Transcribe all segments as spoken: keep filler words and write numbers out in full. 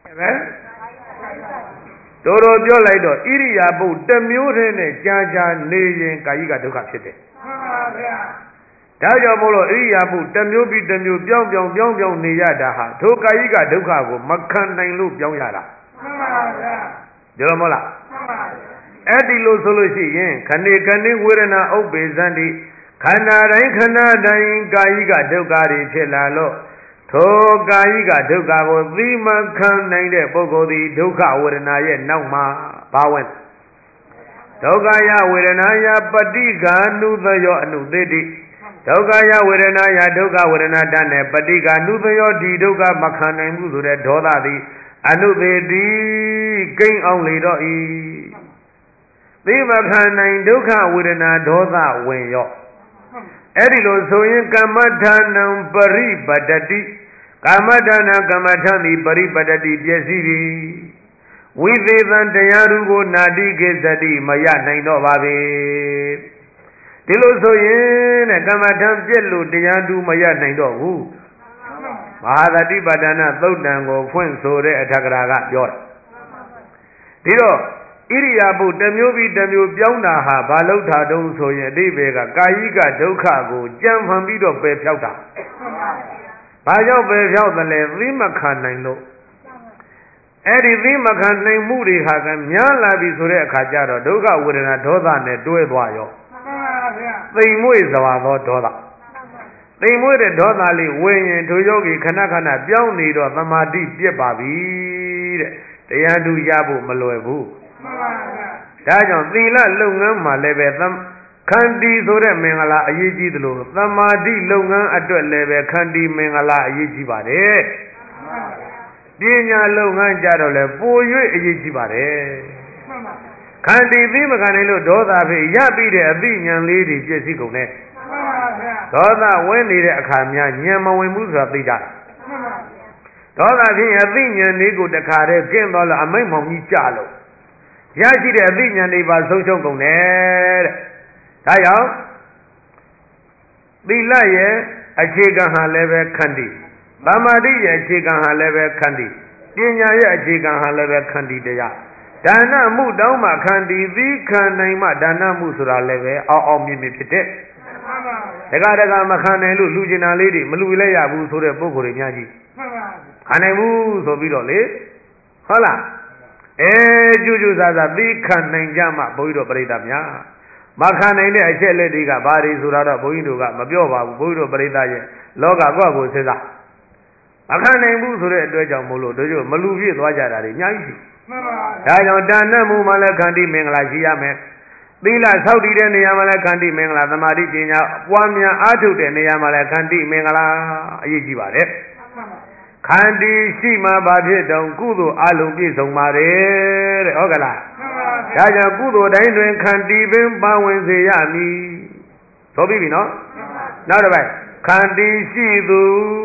တော်တော်ပြောလိုက်တော့ဣရိယာပုတစ်မျိုးတည်းနဲ့ကြာကြာနေရင်ကာယကဒုက္ခဖြစ်တယ်မှန်ပါဗျာဒါကြောင့်မို့လို့ဣရိယာပုတစ်မျိုးပြီးတစ်မျိုးပြောင်းပြောင်းပြောင်းပြောင်းနေရတာဟာထိုကာယကဒုက္ခကိုမခံနိုင်လို့ပြောင်းရတာမှန်ပါဗျာဒီလိုမဟုတ်လားမှန်ပါဗျာအဲ့ဒီလိုဆိုလို့ရှိရင်ခဏခဏဝေဒနာဥပ္ပေဇန္တိခန္ဓာတိုင်းခန္ဓာတိုင်းကာယကဒုက္ခတွေဖြစ်လာလို့ထိုကာယကဒုက္ခကိုသိမှခံနိုင်တဲ့ပုဂ္ဂိုလ်သည်ဒုက္ခဝေဒနာရဲ့နောက်မှာဘာဝင်ဒုက္ခယဝေဒနာယပฏิฆာနုသယောအနုသေတိဒုက္ခယဝေဒနာယဒုက္ခဝေဒနာတတ်နဲ့ပฏิฆာနုသယောဒီဒုက္ခမခံနိုင်ဘူးဆိုတဲ့ဒေါသသည်အနုသေတိကိန်းအောင်လေတော့ဤသိမခံနိုင်ဒုက္ခဝေဒနာဒေါသဝင်ရော့အဲ့ဒီလိုဆိုရင်ကမ္မထာနံပရိပတ္တိကာမဌာနကမ္မထာသည်ပရိပတ္တိပျက်စီးပြီဝိသေသံတရားသူကိုနာတိကိစ္စတိမရနိုင်တော့ပါပဲဒီလိုဆိုရင်တဲ့ကမ္မထာပြက်လို့တရားသူမရနိုင်တော့ဘူးမဟာသတိပဋ္ဌာနာသုတ်တံကိုဖွင့်ဆိုတဲ့အထက်ကရာကပြောတာဒီတော့ဣရိယာပုတစ်မျိုးပြီးတစ်မျိုးပြောင်းတာဟာဘာလို့ထားတုံးဆိုရင်အတိဘေကကာယကဒုက္ခကိုကြံဖန်ပြီးတော့ပယ်ဖြောက်တာဘာကြောင့်ပယ်ဖြောက်တယ်လဲသိမခံနိုင်လို့အဲ့ဒီသိမခံနိုင်မှုတွေဟာကများလာပြီဆိုတဲ့အခါကျတော့ဒုက္ခဝေဒနာဒေါသနဲ့တွဲသွားရောသိမ်မွေ့စွာသောဒေါသသိမ်မွေ့တဲ့ဒေါသလေးဝင်ရင်ထိုယောဂီခဏခဏပြောင်းနေတော့သမာဓိပြတ်ပါပြီတဲ့တရားသူရဖို့မလွယ်ဘူးဒါကြောင့်သီလလုပ်ငန်းမှာလည်းပဲခန္တီဆိုတဲ့မင်္ဂလာအရေးကြီးသလိုသမာဓိလုပ်ငန်းအတွက်လည်းပဲခန္တီမင်္ဂလာအရေးကြီးပါတယ်ပညာလုပ်ငန်းကြတော့လည်းပို၍အရေးကြီးပါတယ်ခန္တီသိမခံနိုင်လို့ဒေါသဖြစ်ရပြီးတဲ့အသိဉာဏ်လေးတွေပြည့်စည်ကုန်တယ်ဒေါသဝင်နေတဲ့အခါများဉာဏ်မဝင်ဘူးဆိုတာသိကြတယ်ဒေါသဖြစ်အသိဉာဏ်လေးကိုတခါတည်းကျင့်သွားလို့အမိတ်မောင်ကြီးကြလို့ရရှိတဲ့အသိဉာဏ်တွေပါဆုံးရှုံးကုန်တယ်တဲ့ဒါကြောင့်သီလရဲ့အခြေခံဟာလည်းပဲခန္တီသမာဓိရဲ့အခြေခံဟာလည်းပဲခန္တီပညာရဲ့အခြေခံဟာလည်းပဲခန္တီတရားဒါနမှုတောင်းမှခန္တီသီးခံနိုင်မှဒါနမှုဆိုတာလည်းပဲအောက်အောက်မြင့်မြင့်ဖြစ်တဲ့တက္ကတက္ကမခံနိုင်လို့လူကျင်တာလေးတွေမလူလဲရဘူးဆိုတဲ့ပုဂ္ဂိုလ်တွေများကြီးခံနိုင်ဘူးဆိုပြီးတော့လေဟုတ်လားအဲကျွကျွစားစားသီးခံနိုင်ကြမှဘုန်းကြီးတို့ပြိဿများမခံနိုင်တဲ့အချက်လက်တွေကဘာတွေဆိုတာတော့ဘုန်းကြီးတို့ကမပြောပါဘူးဘုန်းကြီးတို့ပြိဿရဲ့လောကကွက်ကိုစဉ်းစားမခံနိုင်ဘူးဆိုတဲ့အတွက်ကြောင့်မို့လို့တို့တို့မလူပြည့်သွားကြတာတွေအများကြီးရှိမှန်ပါဒါကြောင့်ဒါနမှုမှလည်းခန္တီမင်္ဂလာရှိရမယ်သီလဆောက်တည်တဲ့နေရာမှာလည်းခန္တီမင်္ဂလာသမာဓိပညာပွားများအားထုတ်တဲ့နေရာမှာလည်းခန္တီမင်္ဂလာအရေးကြီးပါတယ်ခန္တီရှိမှဘာဖြစ်တုံကုသိုလ်အလုံးပြည့်စုံပါတယ်တဲ့ဟုတ်ကလားဒါကြောင့်ကုသိုလ်တိုင်းတွင်ခန္တီပင်ပါဝင်စေရမည်ဆိုပြီးပြီနော်နောက်တစ်ပိုင်းခန္တီရှိသူ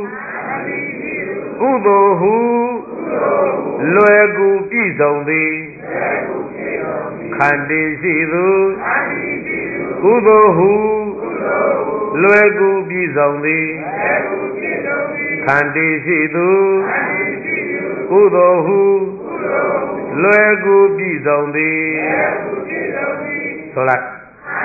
ကုသိုလ်ဟုလွယ်ကူပြည့်စုံသည်ခန္တီရှိသူကုသိုလ်ဟုလွယ်ကူပြည့်စုံသည်ခန္တီရှိသူကုသိုလ်ဟုလွယ်ကူပြည့်စုံသည်ဆိုလိုက်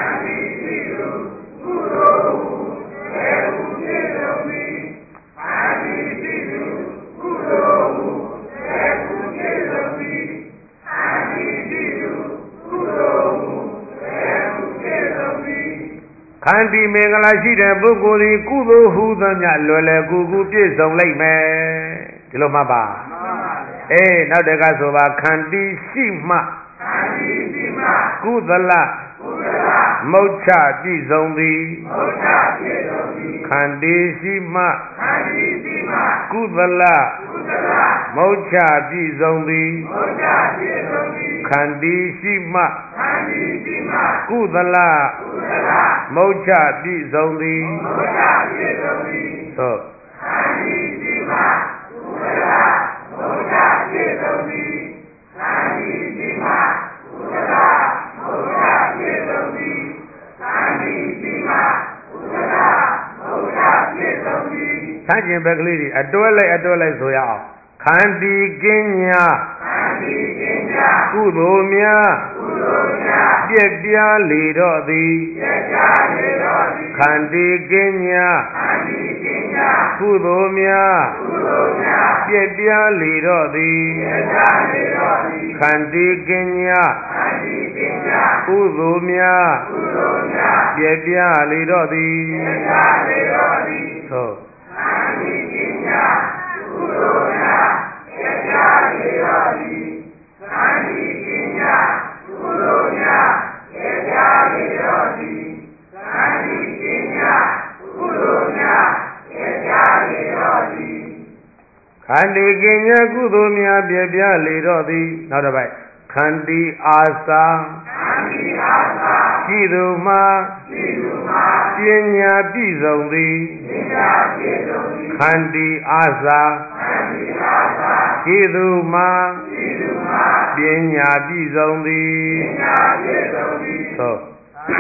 ခန္တီမင်္ဂလာရှိတဲ့ပုဂ္ဂိုလ်ဒီကုသိုလ်ဟူသောမြလွယ်လွယ်ကူကူပြည့်စုံလိုက်မယ်ဒီလိုမှတ်ပါအေးနောက်တကဆိုပါခန္တီရှိမှခန္တီရှိမှကုသလကုသလမုတ်ချပြည့်စုံသည်မုတ်ချပြည့်စုံသည်ခန္တီရှိမှခန္တီရှိမှကုသလကုသလမုတ်ချပြည့်စုံသည်မုတ်ချပြည့်စုံသည်ခန္တီရှိမှခန္တီရှိမှကုသလကုသလမုတ်ချပြည့်စုံသည်မုတ်ချပြည့်စုံသည်သို့ခန္တီရှိမှကုသလမုတ်ချပြည့်စုံသည်ခန္တီရှိမှကုသလမုတ်ချပြည့်စုံသည်ခန္တီရှိမှကုသလမုတ်ချပြည့်စုံသည်ဆန့်ကျင်ဘက်ကလေးတွေအတွဲလိုက်အတွဲလိုက်ဆိုရအောင်ခန္တီကင်းညာကုသိုလ်များပြည့်ပြားလေတော့သည်ခန္တီကင်းညာကုသိုလ်များပြည့်ပြားလေတော့သည်ခန္တီကင်းညာကုသိုလ်များပြည့်ပြားလေတော့သည်သို့ခန္တီကင်ညာကုသိုလ်များပြပြလေတော့သည်နောက်တစ်ပိုက်ခန္တီအာစာရှိသူမှာပညာပြည့်စုံသည်ခန္တီအာစာရှိသူမှာပညာပြည့်စုံသည်သို့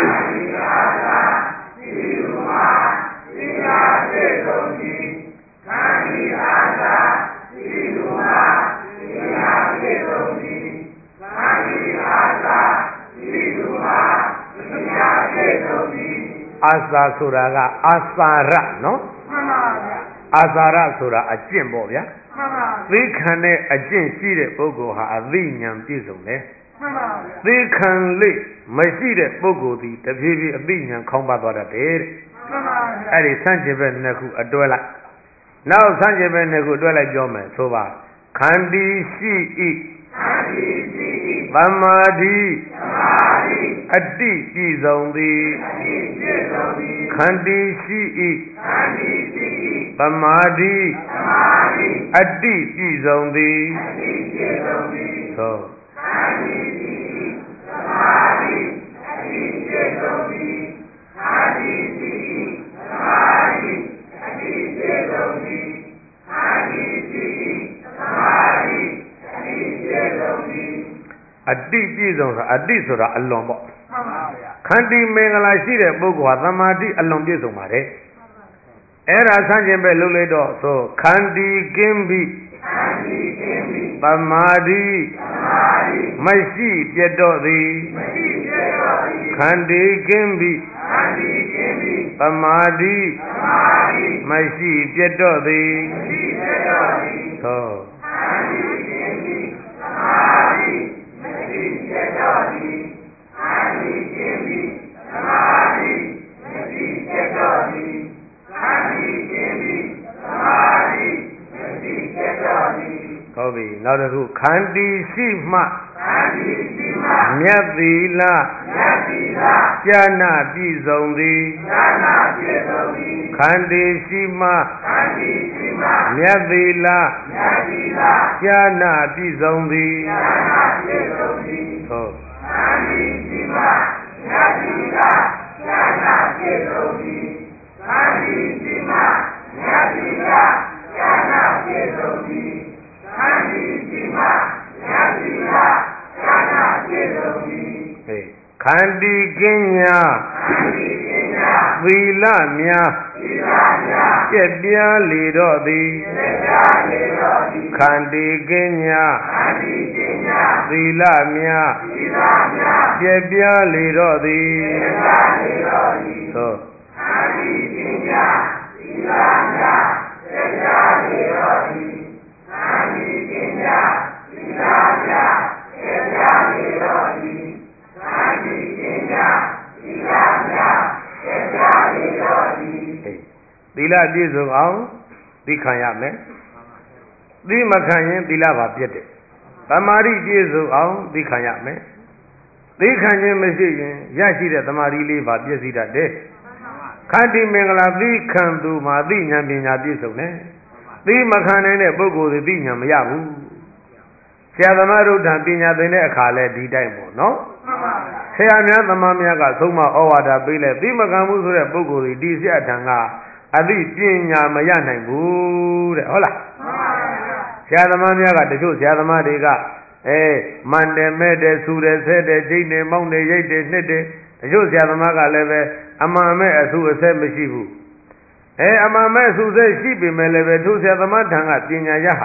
အာစာဆိုတာကအာစာရနော်မှန်ပါဗျာအာစာရဆိုတာအကျင့်ပေါ့ဗျာမှန်ပါသိခံတဲ့အကျင့်ရှိတဲ့ပုဂ္ဂိုလ်ဟာအသိဉာဏ်ပြည့်စုံတယ်မှန်ပါဗျာသိခံလေမရှိတဲ့ပုဂ္ဂိုလ်ဒီတဖြည်းဖြည်းအသိဉာဏ်ခေါင်းပါသွားတတ်တယ်တဲ့မှန်ပါဗျာအဲ့ဒီဆန့်ကျင်ဘက်နှစ်ခုအတွဲလိုက်နောက်ဆန့်ကျင်ဘက်နှစ်ခုအတွဲလိုက်ပြောမယ်ဆိုပါခန္တီရှိဤခန္တီရှိဤသမာဓိသမာဓိအတ္တိပြည့်စုံသည်အတ္တိပြည့်စုံသည်ခန္တီရှိဤခန္တီရှိဤသမာဓိသမာဓိအတ္တိပြည့်စုံသည်အတ္တိပြည့်စုံသည်သို့ခန္တီရှိဤသမာဓိအတ္တိပြည့်စုံသည်ခန္တီရှိဤသမာဓိအတ္တိပြည့်စုံသည်ခန္တီရှိဤသမာဓိအတ္တိပြည့်စုံသည်အတ္တိပြည့်စုံဆိုတာအတ္တိဆိုတာအလွန်ပေါ့မှန်ပါဗျာခန္တီမင်္ဂလာရှိတဲ့ပုဂ္ဂိုလ်ဟာသမာဓိအလွန်ပြည့်စုံပါတယ်အဲ့ဒါဆန့်ကျင်ဘက်လုပ်လိုက်တော့ဆိုခန္တီကင်းပြီခန္တီကင်းပြီသမာဓိသမာဓိမရှိပြတ်တော့သည်မရှိပြတ်တော့သည်ခန္တီကင်းပြီခန္တီကင်းပြီသမာဓိသမာဓိမရှိပြတ်တော့သည်မရှိပြတ်တော့သည်သို့ခန္တီကင်းပြီသမာဓိမရှိပြတ်တော့သည်ခန္တီကင်းပြီသမာဓိမရှိပြတ်တော့သည်ခန္တီကင်းပြီသမာဓိမရှိပြတ်တော့သည်ဟုတ်ပြီနောက်တစ်ခုခန္တီရှိမှခန္တီရှိမှမြတ်သီလမြတ်သီလဉာဏ်ပြည့်စုံသည်ဉာဏ်ပြည့်စုံသည်ခန္တီရှိမှခန္တီရှိမှမြတ်သီလမြတ်သီလဉာဏ်ပြည့်စုံသည်ဉာဏ်ပြည့်စုံသည်ဟုတ်ခန္တီရှိမှမြတ်သီလဉာဏ်ပြည့်စုံသည်ခန္တီရှိမှမြတ်သီလဉာဏ်ပြည့်စုံသည်ခန္တီရှိမှမြတ်သီလဉာဏ်ပြည့်စုံသည်ဟေးခန္တီကင်းညာခန္တီကင်းညာသီလများသီလများပြည့်ပြားလေတော့သည်ပြည့်ပြားလေတော့သည်ခန္တီကင်းညာခန္တီကင်းညာသီလများသီလများပြည့်ပြားလေတော့သည်ပြည့်ပြားလေတော့သည်သို့ခန္တီကင်းညာသီလများပြည့်ပြားလေတော့သည်ခန္တီကင်းညာသီလများပြည့်ပြားလေတော့သည်ခန္တီကင်းညာသီလများပြည့်ပြားလေတော့သည်သီလပြည့်စုံအောင်သိခံရမယ်သိမခံရင်သီလပါပြည့်တယ်သမာဓိပြည့်စုံအောင်သိခံရမယ်သိခံခြင်းမရှိရင်ရရှိတဲ့သမာဓိလေးပါပြည့်စည်တတ်တယ်ခန္တီမင်္ဂလာသိခံသူမှာသိဉာဏ်ပညာပြည့်စုံတယ်သိမခံနိုင်တဲ့ပုဂ္ဂိုလ်တွေသိဉာဏ်မရဘူးဆရာသမားတို့တန်ပညာသင်တဲ့အခါလဲဒီတိုင်းပေါ့နော်ဆရာများသမားများကသုံးမဩဝါဒပေးလဲသိမခံဘူးဆိုတဲ့ပုဂ္ဂိုလ်တွေဒီဆရာထံကအသိပညာမရနိုင်ဘူးတဲ့ဟုတ်လားဆရာသမားများကတချို့ဆရာသမားတွေကအဲမန်တယ်မဲ့တယ်ဆူတယ်ဆဲတယ်ချိန်တယ်မောင်းတယ်ရိတ်တယ်နှစ်တယ်တချို့ဆရာသမားကလည်းပဲအမှန်မဲ့အဆူအဆဲမရှိဘူးအဲအမှန်မဲ့အဆူအဆဲရှိပေမဲ့လည်းပဲသူဆရာသမားထံကပညာရဟာ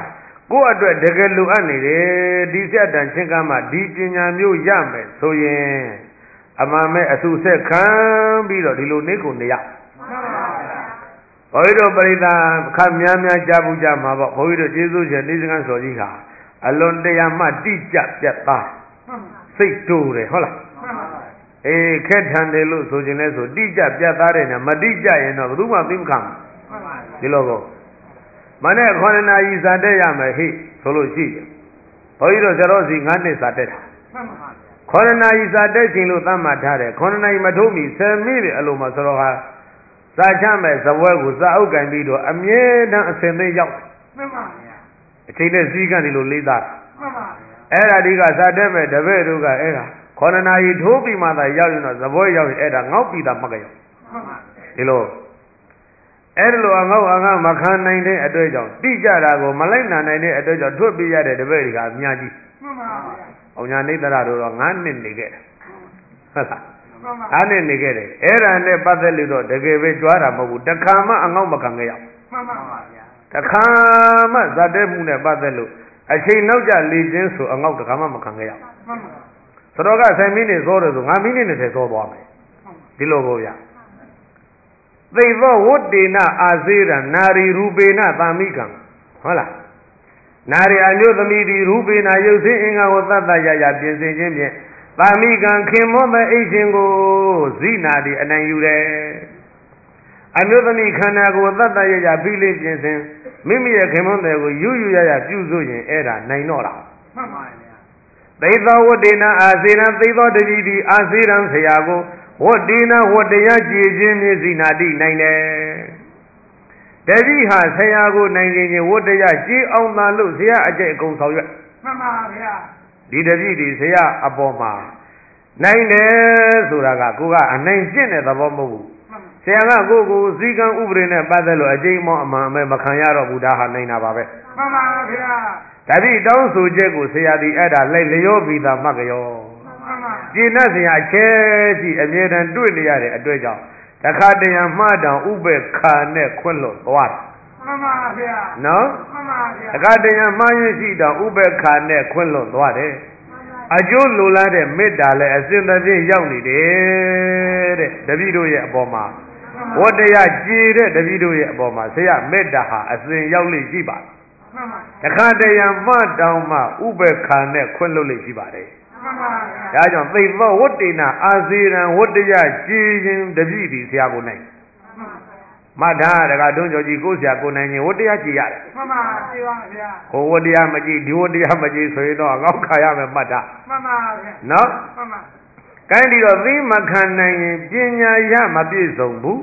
ကိုယ့်အတွက်တကယ်လိုအပ်နေတယ်ဒီဆက်တန်ချင်းကမှဒီပညာမျိုးရမယ်ဆိုရင်အမှန်မဲ့အဆူဆက်ခံပြီးတော့ဒီလိုနေကိုနေရဘုန်းကြီးတို့ပရိသတ်ခပ်များများကြားဘူးကြမှာပေါ့ဘုန်းကြီးတို့ကျေးဇူးရှင်နေစကန်းစော်ကြီးဟာအလွန်တရာမှတိကျပြတ်သားစိတ်တိုးတယ်ဟုတ်လားအေးခက်ထန်တယ်လို့ဆိုခြင်းလဲဆိုတိကျပြတ်သားတယ်နဲ့မတိကျရင်တော့ဘယ်သူမှသိမခံဒီလိုကောမနဲ့ခေါင်းနာကြီးစာတက်ရမယ်ဟိဆိုလို့ရှိတယ်ဘုန်းကြီးတို့ဆရာတော်စီငါးနှစ်စာတက်တာခေါင်းနာကြီးစာတက်ခြင်းလို့သတ်မှတ်ထားတယ်ခေါင်းနာကြီးမထုတ်မီဆယ်မိတယ်အလိုမှာဆရာတော်ဟာစာချမဲ့ဇပွဲကိုစာအုပ်ကင်ပြီးတော့အမြဲတမ်းအစဉ်သိရောက်မှန်ပါဗျာအချိန်နဲ့စည်းကမ်းဒီလိုလေးသားမှန်ပါအဲ့ဒါဒီကစာတက်မဲ့တပည့်တို့ကအဲ့ဒါခေါဏနာကြီးထိုးပြီးမှသာရောက်ရင်တော့ဇပွဲရောက်ရင်အဲ့ဒါငေါ့ပြီးသားမကရောက်မှန်ပါဒီလိုအဲ့ဒီလိုအငေါ့အငါမခံနိုင်တဲ့အတွေ့အကြောင်းတိကျတာကိုမလိုက်နိုင်နိုင်တဲ့အတွေ့အကြောင်းထွတ်ပြရတဲ့တပည့်တွေကအများကြီးမှန်ပါဗျာအောင်ညာနေတရတို့တော့ငါးနှစ်နေခဲ့တယ်ဟုတ်လားအားနဲ့နေခဲ့တယ်အဲ့ဒါနဲ့ပတ်သက်လို့တော့တကယ်ပဲကြွားတာမဟုတ်ဘူးတခါမှအငေါ့မခံခဲ့ရမှန်ပါပါဗျာတခါမှဇတ်တဲ့မှုနဲ့ပတ်သက်လို့အချိန်နောက်ကျလေခြင်းဆိုအငေါ့တခါမှမခံခဲ့ရမှန်ပါသတော်ကဆိုင်မိနစ်စောတယ်ဆိုငါမိနစ်နဲ့စောသွားမယ်ဒီလိုပေါ့ဗျာသိသောဝတ္တေနအာဇေရနာရီရူပေနသာမိကံဟုတ်လားနာရီအမျိုးသမီးဒီရူပေနရုပ်ဆင်းအင်္ဂါကိုသတ္တရရပြင်ဆင်ခြင်းဖြင့်သာမိကံခင်မောမဲ့အိတ်ရှင်ကိုဇိနာတိအနိုင်ယူတယ်အမျိုးသမီးခန္ဓာကိုသတ္တရရဖိလိပြင်စဉ်မိမိရဲ့ခင်မောတဲ့ကိုယူယူရရပြုစုရင်အဲ့ဒါနိုင်တော့တာမှန်ပါဗျာသိသောဝတ္တေနအာစေရံသိသောတတိတိအာစေရံဆရာကိုဝတ္တေနဝတ္တရားကြည်ခြင်းမြဇိနာတိနိုင်တယ်တတိဟာဆရာကိုနိုင်ခြင်းဝတ္တရားကြည်အောင်သာလို့ဆရာအကျိတ်အကုန်ဆောင်ရွက်မှန်ပါဗျာဒီတပြည့်ဒီဆရာအပေါ်မှာနိုင်တယ်ဆိုတာကကိုကအနိုင်ကျင့်တဲ့သဘောမဟုတ်ဘူးဆရာကကိုကိုစည်းကမ်းဥပဒေနဲ့ပတ်သက်လို့အကျိန်မောအမှန်အမဲမခံရတော့ဘူးဒါဟာနိုင်တာပါပဲမှန်ပါဗျာဒါပြီးတောင်းဆိုချက်ကိုဆရာဒီအဲ့ဒါလိုက်လျောပြီးသားမှတ်ကြောမှန်ပါကျင့်တဲ့ဆရာအချဲကြည့်အမြဲတမ်းတွေ့နေရတဲ့အတွက်ကြောင့်တခါတရံမှားတောင်ဥပေက္ခာနဲ့ခွင့်လွတ်သွားတယ်မှန်ပါဗျာနော်မှန်ပါဗျာတခါတရံမှားရရှိတောင်ဥပေက္ခာနဲ့ခွင့်လွတ်သွားတယ်အကျိုးလိုလားတဲ့မေတ္တာလည်းအစဉ်သဖြင့်ရောက်နေတယ်တဲ့တပည့်တို့ရဲ့အပေါ်မှာဝတ္တရားကြည်တဲ့တပည့်တို့ရဲ့အပေါ်မှာဆရာမေတ္တာဟာအစဉ်ရောက်လိမ့်ရှိပါတခါတရံမှတောင်းမှဥပေက္ခာနဲ့ခွင့်လွတ်လိမ့်ရှိပါတယ်ဒါကြောင့်သိသောဝတ္တေနအာဇေရံဝတ္တရားကြည်ခြင်းတပည့်ဒီဆရာကိုနိုင်မထာတကတွန်းကြောကြီးကိုဆရာကိုနိုင်ရင်ဝတ္တရားကြည်ရတယ်မှန်ပါကြည်ပါဗျာဟိုဝတ္တရားမကြည်ဒီဝတ္တရားမကြည်ဆိုရင်တော့ငေါ့ခါရမယ်မှတ်တာမှန်ပါဗျာနော်မှန်ပါကိုင်းဒီတော့သိမခံနိုင်ရင်ပညာရမပြည့်စုံဘူး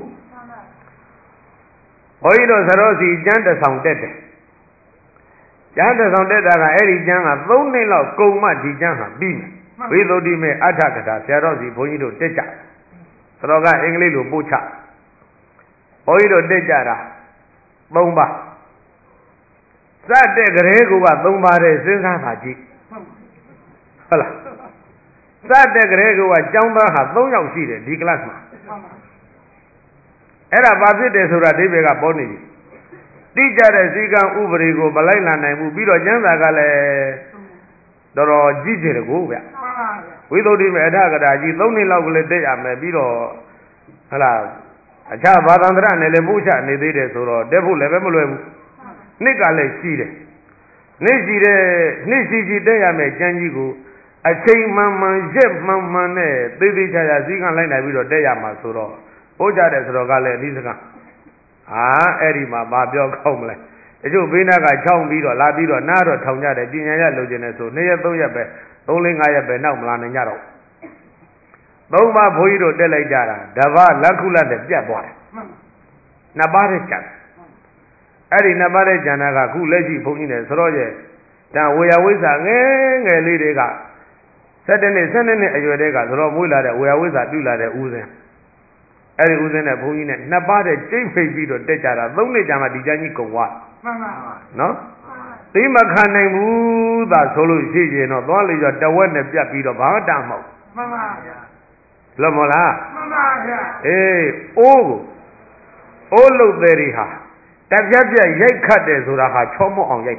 ဘုန်းကြီးတို့သရောစီကျမ်းတစ်ဆောင်တက်တယ်ကျမ်းတစ်ဆောင်တက်တာကအဲ့ဒီကျမ်းကသုံးနှစ်လောက်ကုန်မှဒီကျမ်းဟာပြီးမယ်ဝိသုဒ္ဓိမေအဋ္ဌကထာဆရာတော်စီဘုန်းကြီးတို့တက်ကြသရောကအင်္ဂလိပ်လိုပို့ချဘုန်းကြီးတို့တက်ကြတာသုံးပါးစတဲ့ကလေးကသုံးပါးတဲ့စဉ်းစားပါကြည့်ဟုတ်လားစတဲ့ကလေးကကျောင်းသားဟာသုံးယောက်ရှိတယ်ဒီ class မှာအဲ့ဒါဘာဖြစ်တယ်ဆိုတာဒီဘက်ကပေါ်နေပြီတိကျတဲ့စည်းကမ်းဥပဒေကိုမလိုက်လာနိုင်ဘူးပြီးတော့ကျမ်းစာကလည်းတော်တော်ကြီးကျယ်တယ်ကိုဗျဝိသုဒ္ဓိမေအဋ္ဌကထာကြီးသုံးနှစ်လောက်ကလေးတက်ရမယ်ပြီးတော့ဟလာအခြားဘာသာန္တရနဲ့လည်းပို့ချနေသေးတယ်ဆိုတော့တက်ဖို့လည်းပဲမလွယ်ဘူးနှစ်ကလည်းရှိတယ်နှစ်ရှိတဲ့နှစ်ရှိရှိတက်ရမယ်ကျမ်းကြီးကိုအချိန်မှန်မှန်ရက်မှန်မှန်နဲ့သိသိချာချာစည်းကမ်းလိုက်နိုင်ပြီးတော့တက်ရမှာဆိုတော့ပို့ချတယ်ဆိုတော့ကလည်းအနည်းစကားအာအဲ့ဒီမှာမပြောကောင်းမလဲတချို့ဘေးနာကချောင်းပြီးတော့လာပြီးတော့နားတော့ထောင်ကြတယ်ပညာရလိုချင်တယ်ဆိုနှစ်ရက်သုံးရက်ပဲသုံးလေးငါးရက်ပဲနောက်မလာနိုင်ကြတော့သုံးပါးဘုန်းကြီးတို့တက်လိုက်ကြတာတပတ်လက်ခုလက်နဲ့ပြတ်သွားတယ်နှစ်ပါးတဲ့ကြံအဲ့ဒီနှစ်ပါးတဲ့ကြံတာကခုလက်ရှိဘုန်းကြီးနဲ့ဆိုတော့ရဲ့ဒါဝေယဝိဇ္ဇာငယ်ငယ်လေးတွေကဆယ်တနှစ်ဆယ်နှစ်အရွယ်တည်းကဆိုတော့မွေးလာတဲ့ဝေယဝိဇ္ဇာပြုလာတဲ့ဦးစင်းအဲ့ဒီဦးစင်းနဲ့ဘုန်းကြီးနဲ့နှစ်ပါးတဲ့ကျိတ်ဖိတ်ပြီးတော့တက်ကြတာသုံးနှစ်ကြာမှဒီကျမ်းကြီးကုန်သွားမှန်ပါပါနော်သိမခံနိုင်ဘူးသာဆိုလို့ရှိရင်တော့သွားလေရောတဝက်နဲ့ပြတ်ပြီးတော့ဘာမှတမဟုတ်မှန်ပါဗျာလို့မလားမှန်ပါဗျာအေးအိုးကိုအိုးလုတ်သေးတွေဟာတပြက်ပြက်ရိုက်ခတ်တယ်ဆိုတာဟာချောမော့အောင်ရိုက်တာမှ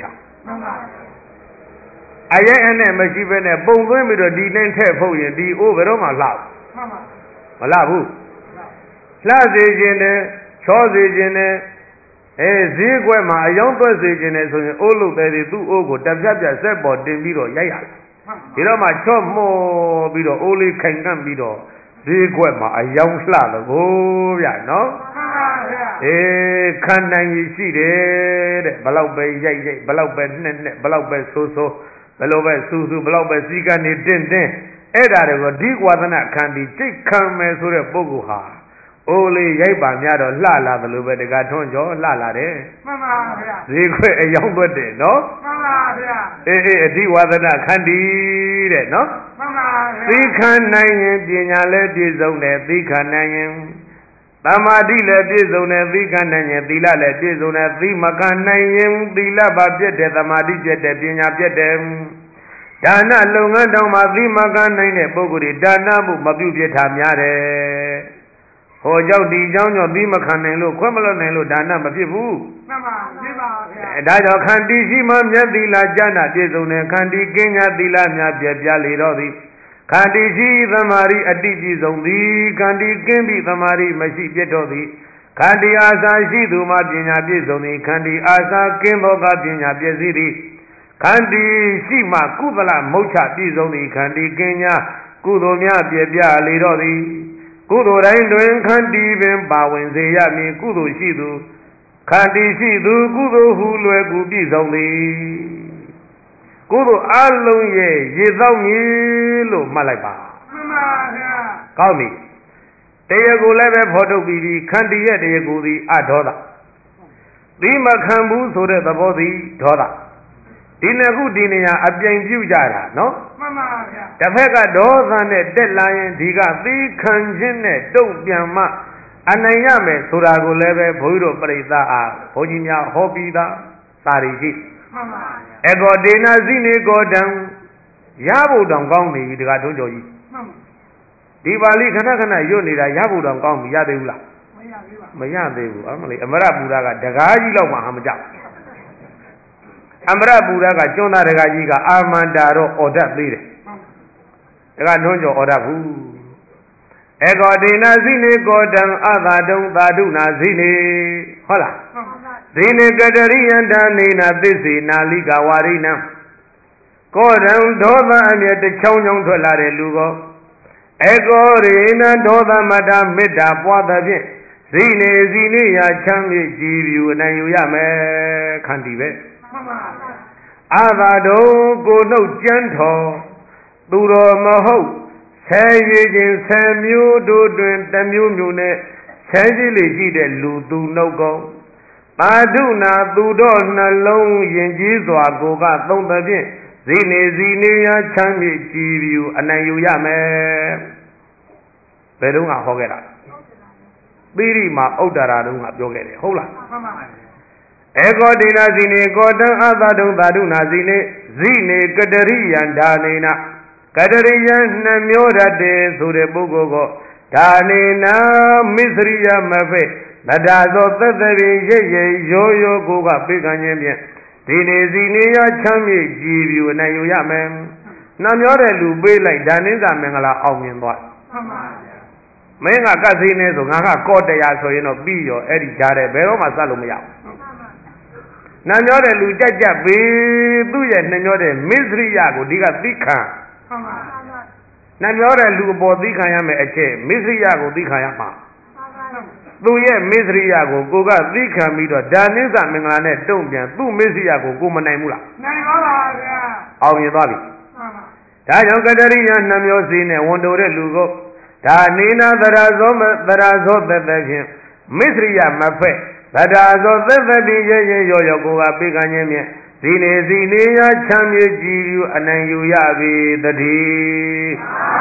အရဲ့အနေမရှိပဲနဲ့ပုံသွင်းပြီးတော့ဒီတိုင်းထည့်ဖို့ရင်ဒီအိုးဘယ်တော့မှလှမလှဘူးလှစေခြင်းနဲ့ချောစေခြင်းနဲ့အဲဈေးကွက်မှာအယောင်းသွက်စေခြင်းနဲ့ဆိုရင်အိုးလုတ်တဲ့သူ့အိုးကိုတပြက်ပြက်ဆက်ပေါ်တင်ပြီးတော့ရိုက်ရတယ်ဒီတော့မှချော့မော်ပြီးတော့အိုးလေးခိုင်ကန့်ပြီးတော့ဈေးကွက်မှာအယောင်းလှလို့ကိုဗျာနော်အေးခံနိုင်ရရှိတယ်တဲ့ဘလောက်ပဲရိုက်ရိုက်ဘလောက်ပဲနှစ်နှစ်ဘလောက်ပဲဆိုးဆိုးဘယ်လိုပဲစူးစူးဘလောက်ပဲစီးကနေတင်းတင်းအဲ့ဒါတွေကိုဒီဝါဒနာခံပြီးစိတ်ခံမယ်ဆိုတဲ့ပုဂ္ဂိုလ်ဟာအိုးလေးရိုက်ပါများတော့လှလာတယ်လို့ပဲတကထွန်းကျော်လှလာတယ်မှန်ပါဗျာဈေးခွက်အယောင်းသွက်တယ်နော်မှန်ပါဗျာအေးအေးအဒီဝါဒနာခန္တီတဲ့နော်မှန်ပါဗျာသိခံနိုင်ရင်ပညာလည်းပြည့်စုံတယ်သိခံနိုင်ရင်သမာဓိလည်းပြည့်စုံတယ်သိခံနိုင်ရင်သီလလည်းပြည့်စုံတယ်သိမခံနိုင်ရင်သီလပါပြည့်တယ်သမာဓိပြည့်တယ်ပညာပြည့်တယ်ဒါနလုပ်ငန်းတောင်မှသိမခံနိုင်တဲ့ပုဂ္ဂိုလ်တွေဒါနမှုမပြုပြထားများတယ်ဟောကြောင့်ဒီเจ้าကြောင့်သိမခံနိုင်လို့ခွင့်မလွတ်နိုင်လို့ဒါနမဖြစ်ဘူးမှန်ပါပြပါဗျာဒါကြောင့်ခန္တီရှိမှမြတ်သီလကျမ်းနာပြည့်စုံတယ်ခန္တီကင်းညာသီလများပြည့်ပြလေတော့သည်ခန္တီရှိသမာဓိအတိပြည့်စုံသည်ခန္တီကင်းပြီးသမာဓိမရှိပြတ်တော့သည်ခန္တီအာစာရှိသူမှပညာပြည့်စုံသည်ခန္တီအာစာကင်းသောကပညာပြည့်စည်သည်ခန္တီရှိမှကုသလမုတ်ချပြည့်စုံသည်ခန္တီကင်းညာကုသိုလ်များပြည့်ပြလေတော့သည်ကုသိုလ်တိုင်းတွင်ခန္တီပင်ပါဝင်စေရမည်ကုသိုလ်ရှိသူခန္တီရှိသူကုသိုလ်ဟုလွယ်ကူပြည့်စုံသည်ကုသိုလ်အလုံးရဲ့ရေသောမည်လို့မှတ်လိုက်ပါမှန်ပါဗျာကောင်းပြီတရားကိုလည်းပဲဖော်ထုတ်ပြီးပြီခန္တီရဲ့တရားကိုသည်အဒေါသသီမခံဘူးဆိုတဲ့သဘောသည်ဒေါသဒီနှစ်ခုဒီနေရာအပြိုင်ပြုကြတာနော်မှန်ပါဗျာတစ်ဖက်ကဒေါသနဲ့တက်လာရင်ဒီကသီခံခြင်းနဲ့တုံ့ပြန်မှအနိုင်ရမယ်ဆိုတာကိုလည်းပဲဘုန်းကြီးတို့ပြိဿအားဘုန်းကြီးများဟောပြီးသားသာရီရှိမှန်ပါဗျာအကောဒေနာဇိနေကောတံရဖို့တောင်ကောင်းနေပြီတကထုံးကျော်ကြီးမှန်ပါဒီပါဠိခဏခဏရွတ်နေတာရဖို့တောင်ကောင်းပြီရသေးဘူးလားမရသေးပါမရသေးဘူးအမလေးအမရပူရကတကားကြီးလောက်မှဟာမကြောက်အမရပူရကကျွန်းသားတကားကြီးကအာမန္တာတော့အော်ဒတ်သေးတယ်တကထုံးကျော်အော်ဒတ်ဘူးအကောဒေနာဇိနေကောတံအသာတုံသာဓုနာဇိနေဟုတ်လားဇိနေကတရိယန္တာနေနာသစ္စေနာလိကဝါရိနံကောရံဒေါသအမြဲတစ်ချောင်းချောင်းထွက်လာတဲ့လူကောအကောရိနဒေါသမတ္တမေတ္တာပွားသဖြင့်ဇိနေဇိနေရာချမ်းမြေ့ကြည်ပြူအနိုင်ယူရမယ်ခန္တီပဲမှန်ပါအာသာတုံကိုနှုတ်ကြမ်းထော်သူတော်မဟုတ်ဆဲရည်ခြင်းဆဲမျိုးတို့တွင်တမျိုးမျိုးနဲ့ဆဲကြည့်လေရှိတဲ့လူသူနှုတ်ကောပါဒုနာသူတော်နှလုံးယဉ်ကျေးစွာကိုကသုံးသဖြင့်ဇိနေဇိနေရာချမ်းမြေ့ကြည်ပြူအနိုင်ယူရမယ်ဘယ်တော့မှဟောခဲ့တာသီရိမှာဥဒ္ဒရာတုန်းကပြောခဲ့တယ်ဟုတ်လားမှန်ပါပါဧကောဒေနာဇိနေကောတံအသတုံသာဓုနာဇိနေဇိနေကတရိယန္ဒါနေနကတရိယနှမျောရတဲ့ဆိုတဲ့ပုဂ္ဂိုလ်ကဒါနေနာမစ္စရိယမဖေဗဒ္ဒါသောသတ္တရိရိပ်ရိပ်ရိုးရိုးကိုကပြေခံခြင်းဖြင့်ဒီနေစီနေရချမ်းမြေ့ကြည်ပြူအနိုင်ယူရမယ်နှမျောတဲ့လူပေးလိုက်ဒါနိစ္စမင်္ဂလာအောင်မြင်သွားမှန်ပါဗျာမင်းကကတ်စည်းနေဆိုငါကကော့တရားဆိုရင်တော့ပြီးရောအဲ့ဒီကြားတယ်ဘယ်တော့မှစလို့မရဘူးနှမျောတဲ့လူကြက်ကြက်ပေးသူ့ရဲ့နှမျောတဲ့မစ္စရိယကိုဒီကသိခံမှန်ပါနှမျောတဲ့လူအပေါ်သိခံရမယ်အချက်မစ္စရိယကိုသိခံရမှာသူရဲ့မစ္စရိယကိုကိုကသိခံပြီးတော့ဒါနိစ္စမင်္ဂလာနဲ့တုံ့ပြန်သူ့မစ္စရိယကိုကိုမနိုင်ဘူးလားနိုင်ပါပါဗျာအောင်မြင်သွားပြီမှန်ပါဒါကြောင့်ကတရိယနှမျောစီနဲ့ဝန်တိုတဲ့လူကိုဒါနေနာသရဇောမသရဇောသက်သက်ဖြင့်မစ္စရိယမဖက်ဗဒ္ဒါဇောသက်သက်တိရေရေရောရောကိုကပြေခံခြင်းဖြင့်ဇိနေဇိနေရချမ်းမြေ့ကြည်ယူအနိုင်ယူရပြီတည်း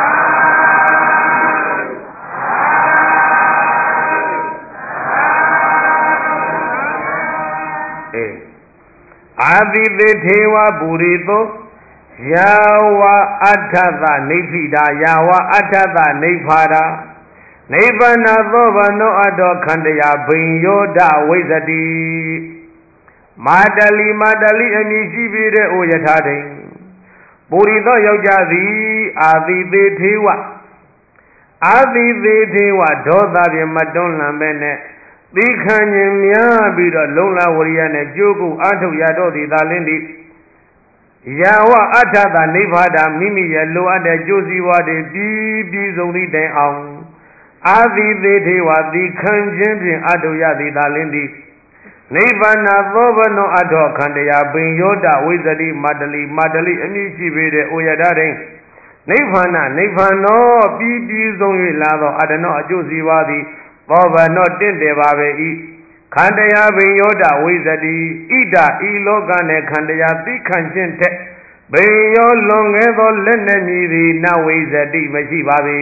အေးအာတိသေထေဝပုရိသောယာဝအဋ္ဌသနိဗ္ဗိဒာယာဝအဋ္ဌသနိဗ္ဗာဒာနိဗ္ဗာန်သောဘနောအတောခန္တယဘိညောဒဝိဇ္ဇတိမာတလီမာတလီအမည်ရှိပေတဲ့အိုယထာတိန်ပုရိသောယောက်ျားသည်အာတိသေးထေဝအာတိသေးထေဝဒေါသဖြင့်မတွန်းလှန်ပဲနဲ့သီခံခြင်းများပြီးတော့လုံလဝရိယနဲ့ကြိုးကုပ်အားထုတ်ရတော့သည်သာလင်းသည်ယာဝအထတာနိဗ္ဗာဒမိမိရဲ့လိုအပ်တဲ့ကြိုးစည်းဝါးတွေပြီးပြီးဆုံးသည့်တိုင်အောင်အာတိသေးထေဝသီခံခြင်းဖြင့်အားထုတ်ရသည်သာလင်းသည်နိဗ္ဗာန်သောဘနောအထောခန္တရားပင်ယောတဝိဇ္ဇတိမတ္တလီမတ္တလီအမည်ရှိပေတဲ့ဩယတရင်နိဗ္ဗာန်နိဗ္ဗာန်သောပြီးပြီးဆုံး၍လာသောအတ္တနောအကျိုးစီပါသည်သောဘနောတင့်တယ်ပါပဲဤခန္တရားပင်ယောတဝိဇ္ဇတိဣဒဤလောကနှင့်ခန္တရားသိခံခြင်းထက်ပင်ယောလွန်ငဲသောလက်နှင့်မြည်သည်နဝိဇ္ဇတိမရှိပါပေ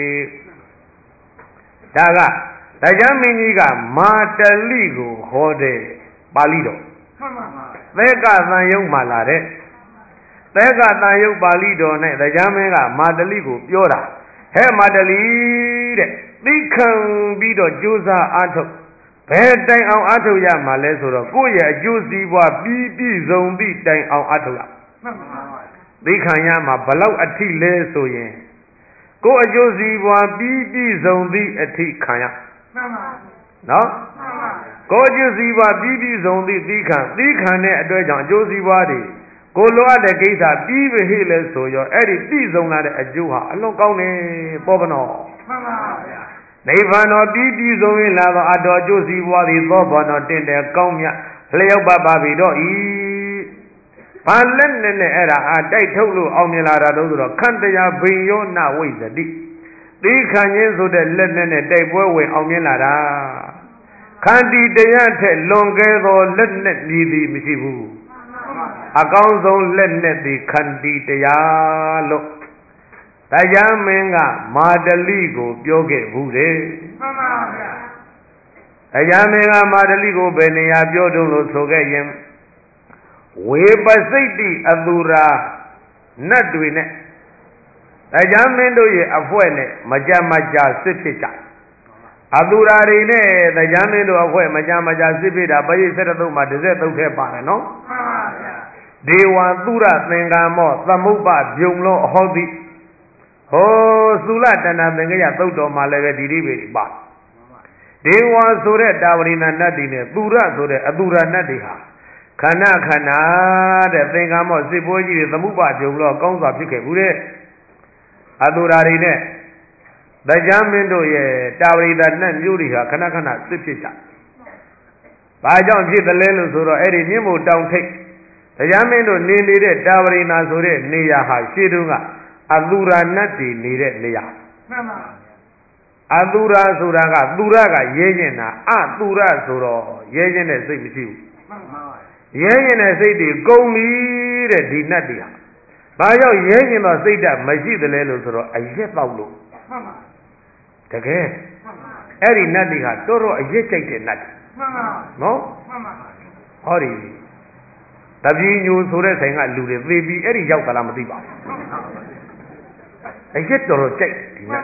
ဒါကတရားမင်းကြီးကမာတလိကိုဟောတဲ့ပါဠိတော်မှန်ပါပါသက်ကသံယုတ်မှလာတဲ့သက်ကသံယုတ်ပါဠိတော်နဲ့တရားမင်းကမာတလိကိုပြောတာဟဲ့မာတလိတဲ့သိခံပြီးတော့ကြိုးစားအားထုတ်ဘယ်တိုင်အောင်အားထုတ်ရမှာလဲဆိုတော့ကိုယ့်ရဲ့အကျိုးစီးပွားပြီးပြည့်စုံသည့်တိုင်အောင်အားထုတ်ရမှန်ပါပါသိခံရမှာဘလောက်အထိလဲဆိုရင်ကိုယ့်အကျိုးစီးပွားပြီးပြည့်စုံသည့်အထိခံရမှန်ပါနော်မှန်ပါကိုယ်ကျစီးပွားပြီးပြီးဆုံးသည့်သီးခံသီးခံတဲ့အတွက်ကြောင့်အကျိုးစီးပွားတွေကိုလိုအပ်တဲ့ကိစ္စပြီးပြီဟိလဲဆိုရောအဲ့ဒီပြည့်စုံလာတဲ့အကျိုးဟာအလွန်ကောင်းတယ်ပေါ်ပနောမှန်ပါဗျာနိဗ္ဗာန်တော်ပြီးပြီးဆုံးရင်လာတော့အတော်အကျိုးစီးပွားသည်သောဘောတော်တင့်တယ်ကောင်းမြတ်လျောက်ပါပါပြီတော့ဤဘာလက်နဲ့နဲ့အဲ့ဒါအတိုက်ထုတ်လို့အောင်မြင်လာတာတော့ဆိုတော့ခန္တရားဘိယောနဝိဇ္ဇတိသိခံခြင်းဆိုတဲ့လက်နဲ့နဲ့တိုက်ပွဲဝင်အောင်မြင်လာတာခန္တီတရားထက်လွန်ကဲသောလက်နဲ့မြည်သည်မရှိဘူးအကောင်းဆုံးလက်နဲ့သည်ခန္တီတရားလို့တရားမင်းကမာတလိကိုပြောခဲ့ဘူးတယ်မှန်ပါဗျာတရားမင်းကမာတလိကိုဘယ်နေရာပြောတုံးလို့ဆိုခဲ့ရင်ဝေပစိတ်တိအသူရာနတ်တွေနဲ့တရားမင်းတို့ရဲ့အဖွဲနဲ့မကြမကြစစ်ဖြစ်ကြအသူရာတွေနဲ့တရားမင်းတို့အဖွဲမကြမကြစစ်ဖြစ်တာပရိစ္ဆေတသုတ်မှာတစ်ဆက်သုံးထဲပါတယ်နော်မှန်ပါဗျာဒေဝသုရသင်္ကမောသမုပ္ပဗျုံလောအဟောတိဟောသုလတဏ္ဍသင်္ကရသုတ်တော်မှာလည်းပဲဒီဒီပဲပါဒေဝဆိုတဲ့တာဝရိဏနတ်တွေနဲ့သုရဆိုတဲ့အသူရာနတ်တွေဟာခန္ဓာခန္ဓာတဲ့သင်္ကမောစစ်ပွဲကြီးတွေသမုပ္ပဗျုံလောကောင်းစွာဖြစ်ခဲ့ဘူးတဲ့အသူရာတွေနဲ့တရားမင်းတို့ရဲ့တာဝရိဒနတ်မျိုးတွေဟာခဏခဏစစ်ဖြစ်ကြ။ဘာကြောင့်ဖြစ်တယ်လဲလို့ဆိုတော့အဲ့ဒီမြင့်မို့တောင်ထိပ်တရားမင်းတို့နေနေတဲ့တာဝရိနာဆိုတဲ့နေရာဟာရှေးတုန်းကအသူရာနတ်တွေနေတဲ့နေရာမှန်ပါအသူရာဆိုတာကသူရကရဲရင်တာအသူရဆိုတော့ရဲရင်တဲ့စိတ်မရှိဘူးမှန်ပါရဲရင်တဲ့စိတ်တွေကုန်ပြီတဲ့ဒီနတ်တွေဟာဘာကြောင့်ရဲရင်တော့စိတ်ဓာတ်မရှိတယ်လဲလို့ဆိုတော့အရက်ပေါက်လို့မှန်ပါတကယ်အဲ့ဒီနတ်တွေဟာတော်တော်အရက်ကြိုက်တဲ့နတ်တွေမှန်ပါနော်မှန်ပါဟောဒီတပည့်ညိုဆိုတဲ့ဆိုင်ကလူတွေသေပြီးအဲ့ဒီရောက်သလားမသိပါဘူးအရက်တော်တော်ကြိုက်ဒီနတ်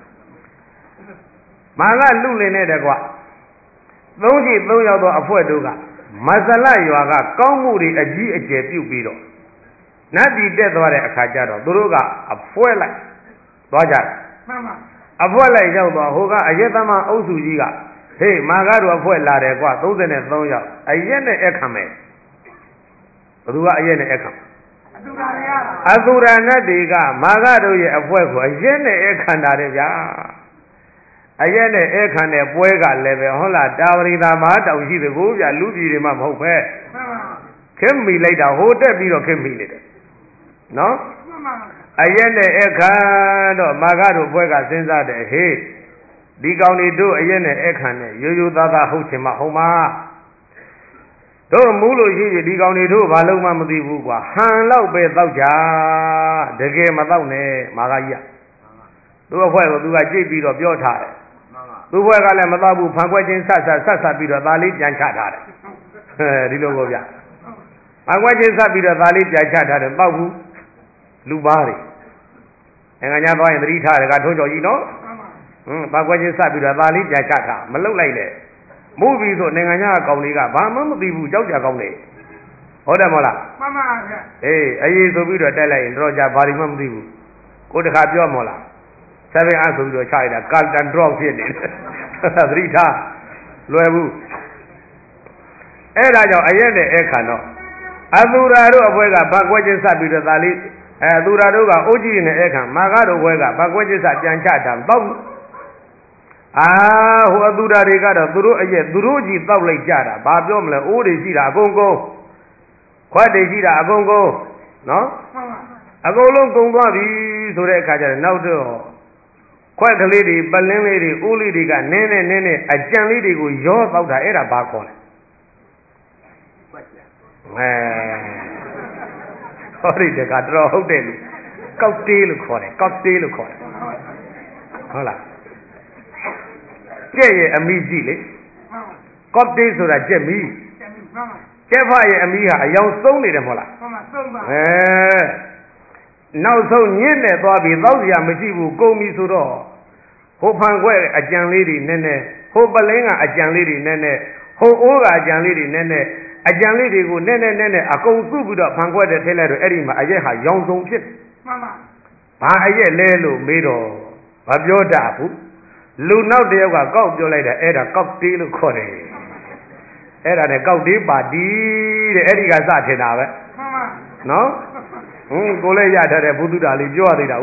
မာကလူလင်နေတဲ့ကွာသုံးကြည့်သုံးယောက်သောအဖွဲ့တို့ကမဆလရွာကကောင်းမှုတွေအကြီးအကျယ်ပြုတ်ပြီးတော့နတ်ပြည်တက်သွားတဲ့အခါကျတော့သူတို့ကအဖွဲလိုက်သွားကြတယ်မှန်ပါအဖွဲလိုက်ရောက်သွားဟိုကအရက်သမားအုပ်စုကြီးကဟေးမာကားတို့အဖွဲလာတယ်ကွာသုံး၃ယောက်အရက်နဲ့အခမ်းမယ်ဘသူကအရက်နဲ့အခမ်းအသူရာရအသူရာနတ်တွေကမာကားတို့ရဲ့အဖွဲကိုအရက်နဲ့အခမ်းတာတယ်ဗျာအရက်နဲ့အခမ်းတဲ့ပွဲကလည်းပဲဟုတ်လားတာဝရိသာမဟာတောင်ရှိတယ်ကိုဗျာလူပြည်တွေမှမဟုတ်ပဲမှန်ပါခင်မိလိုက်တာဟိုတက်ပြီးတော့ခင်မိနေတယ်နော်မှန်ပါအရက်နဲ့အခါတော့မာဂတို့ဘွဲကစဉ်းစားတယ်ဟေးဒီကောင်တွေတို့အရက်နဲ့အခါနဲ့ရိုးရိုးသားသားဟုတ်ချင်မှဟုတ်မှာတို့မူးလို့ရှိရင်ဒီကောင်တွေတို့ဘာလို့မှမသိဘူးကွာဟန်လောက်ပဲတောက်ကြတကယ်မတောက်နဲ့မာဂကြီးကသူ့ဘွဲကိုသူကကြိတ်ပြီးတော့ပြောထားတယ်သူ့ဘွဲကလည်းမတောက်ဘူးဖန်ခွက်ချင်းဆက်ဆက်ဆက်ဆက်ပြီးတော့သားလေးပြန်ချထားတယ်အဲဒီလိုကိုဗျဖန်ခွက်ချင်းဆက်ပြီးတော့သားလေးပြန်ချထားတယ်တောက်ဘူးလူပါတွေအင်္ဂါညသွားရင်သတိထားတယ်ကထုံးကြော်ကြီးနော်ဟွန်းဘာကွက်ချင်းစပ်ပြီးတော့သားလေးကြာချတာမလုတ်လိုက်နဲ့ Movie so Nanganya Kaunika, Bama, people, Georgia County. Odamola. Mamma. Eh, I used to be a tele in Roger Barimam Dibu. Go to have your mola. Seven answers to a child, a cult and drop in it. Three times. Loebu. Erajo, I end the Ekano. Adurado Wega, Bagwajan Sabi the Dali, Aduradoga, Oji in the Ekan, Magado Wega, Bagwajas at Janchata, Bob. Ah, who Adura Regada, Duru, Duruji, Tawley Jada, Babjomla, Odi Zira, Gongo. Quite a Zira, Gongo. No? I go long Gongo, so that Kaja, now do. Quite a lady, Berlin lady, Uli Diga, Nene, Nene, a Jan lady who yaws out the era back on. Sorry, the Gadra Hotel. Cocktail for it, cocktail for it. Hola. Jay, a me gilly. Cocktails or a Jemmy. Jeffy and me, a young stone in the mola. Now so near the Bobby, Lausia, Majibu, go me to door. Hope and wear a young lady, Nene. Hope Balenga, a young lady, Nene. Hope Oga, a young lady, Nene. A young lady who Nene Nene, a go through with a Pangua de Taylor to Edima, a yeha, young zone ship. Mamma. I yet lelo, Medo, of your dapu. Look now there were go to later, Ed a cocktail corner. Ed a go deep body, the Ediga Satinave. No? Hm, go lay at a Buddha, leave your idea.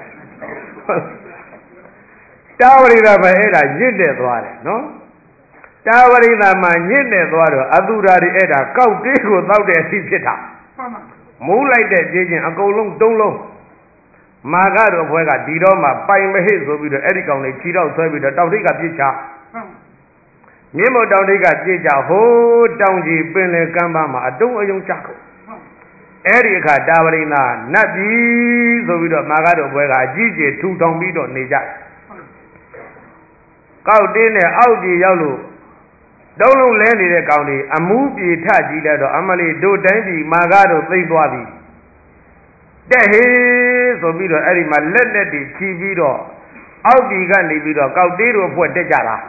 Towering up a head, I did that one, no? Towering up my knitted water, Adura the Edda, cow dig without a sita. Moonlight that judging, a go long, don't long. Magado Wega, Didoma, buying my head will be the Edicon, a cheat out with the Tauriga Picha. Nemo Tauriga Picha, ho, down the Benle Gambama, a don't a young chaco. Erica Davarina, not these with the Magado Wega, Gigi, two don't beat on Nija. Cow dinner, out the yellow. Don't land in the county, a movie taji that Amali do dandy, Magado, think wabi. That is so be the Erima, let the T V door. I'll be gandhi video, Caudero for Dejara.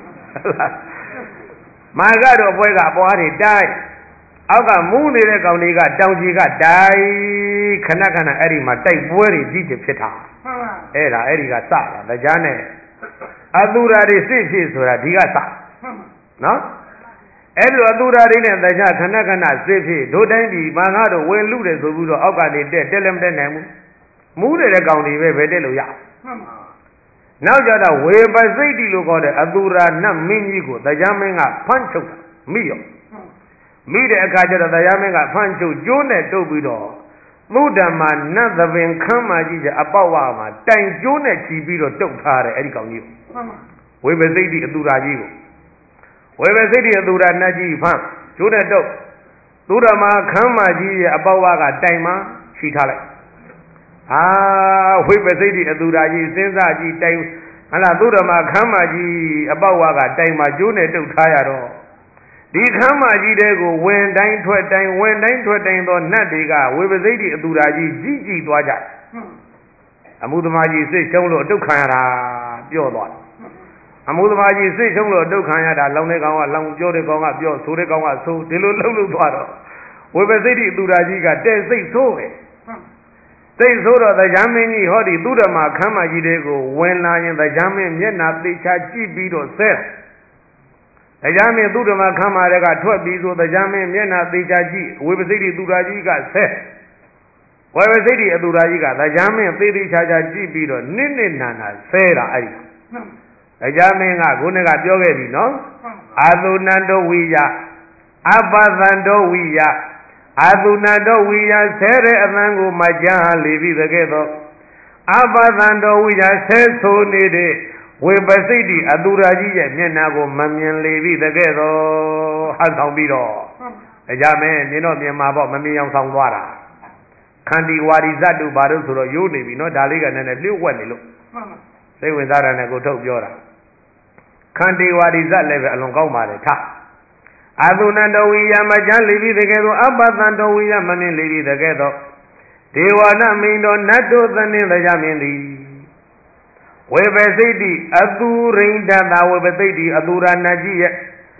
Magado Boyga body died. I'll got moon in the county, got down, she got die. Kanakana Erima, take worry, Gigi Pita. Era Erika Sara, the Jane. Adura de Sisi, so that he got that. No? Every Adura in the Jakanakana, Zippy, Dodangi, Mangado, well looted, so we will organize dead, tell them the name. Move the county, Vedeluya. Now, Jada, way by Zadi look on the Adura, Nam Minjigo, the Yamanga, Pancho, Mio. Me the Akaja, the Yamanga, Pancho, Jonet, Dobido. Ludaman, another when Kamaji, Abawa, Tang Jonet, Chibido, Dokar, Ericon you. We will say the Adura Jigo. We will say the Adura Naji, Pan, Jonet Dok. Ludama, Kamaji, Abawaga, Daima, Chitale. Ah, we will say the Adura Ji, Sensaji, Time, and Adurama, Kamaji, Abawaga, Daima, Jonet Dokayaro. The Kamaji they go when dine to a time, when dine to a time, though Nadiga, we will say the Aduraji, Gigi Dwaja. Amudamaji says, Sholo Dokara, your Lord. Amudamaji says, Sholo Dokaya, Lonega, Long Jodegonga, Bio, Suregonga, so Dilo Lulu. We will say the Aduraji got there, say so. Say so the Yamini, Hodi, Dudama, Kamaji they go when lying the Yamin, Yena, the Chachi Bido says. The Yamin Dudama Kamara got twelve bees with the Yamin Yena Dejaji, we will say the Duraji got set. Where was it? Durajiga, the Yamin Pidi Chajaji Bido, Nini Nana, Sera. The Yamin Gunaga Yogi, no? Adunando Wia, Abazando Wia, Adunando Wia, Sere Amango Majan, Levi the Ghetto. Abazando Wia says so needed. We basically Aduraji, Menago, Mamian Levi, the ghetto, Hassan Bido. A Yaman, you know, Mama, Mamian Sangwara. Kandi Warizadu Barusuro, you live, you know, Daliga and a blue one. Say with that and I go to Yora. Kandi Warizat level along Gomare. Adunando Yamajan Levi, the ghetto, Abazando Yamanin Levi, the ghetto. They were not mean on Nato than in the Yamini. We were the Adu Rain that I will be the Adura Naji,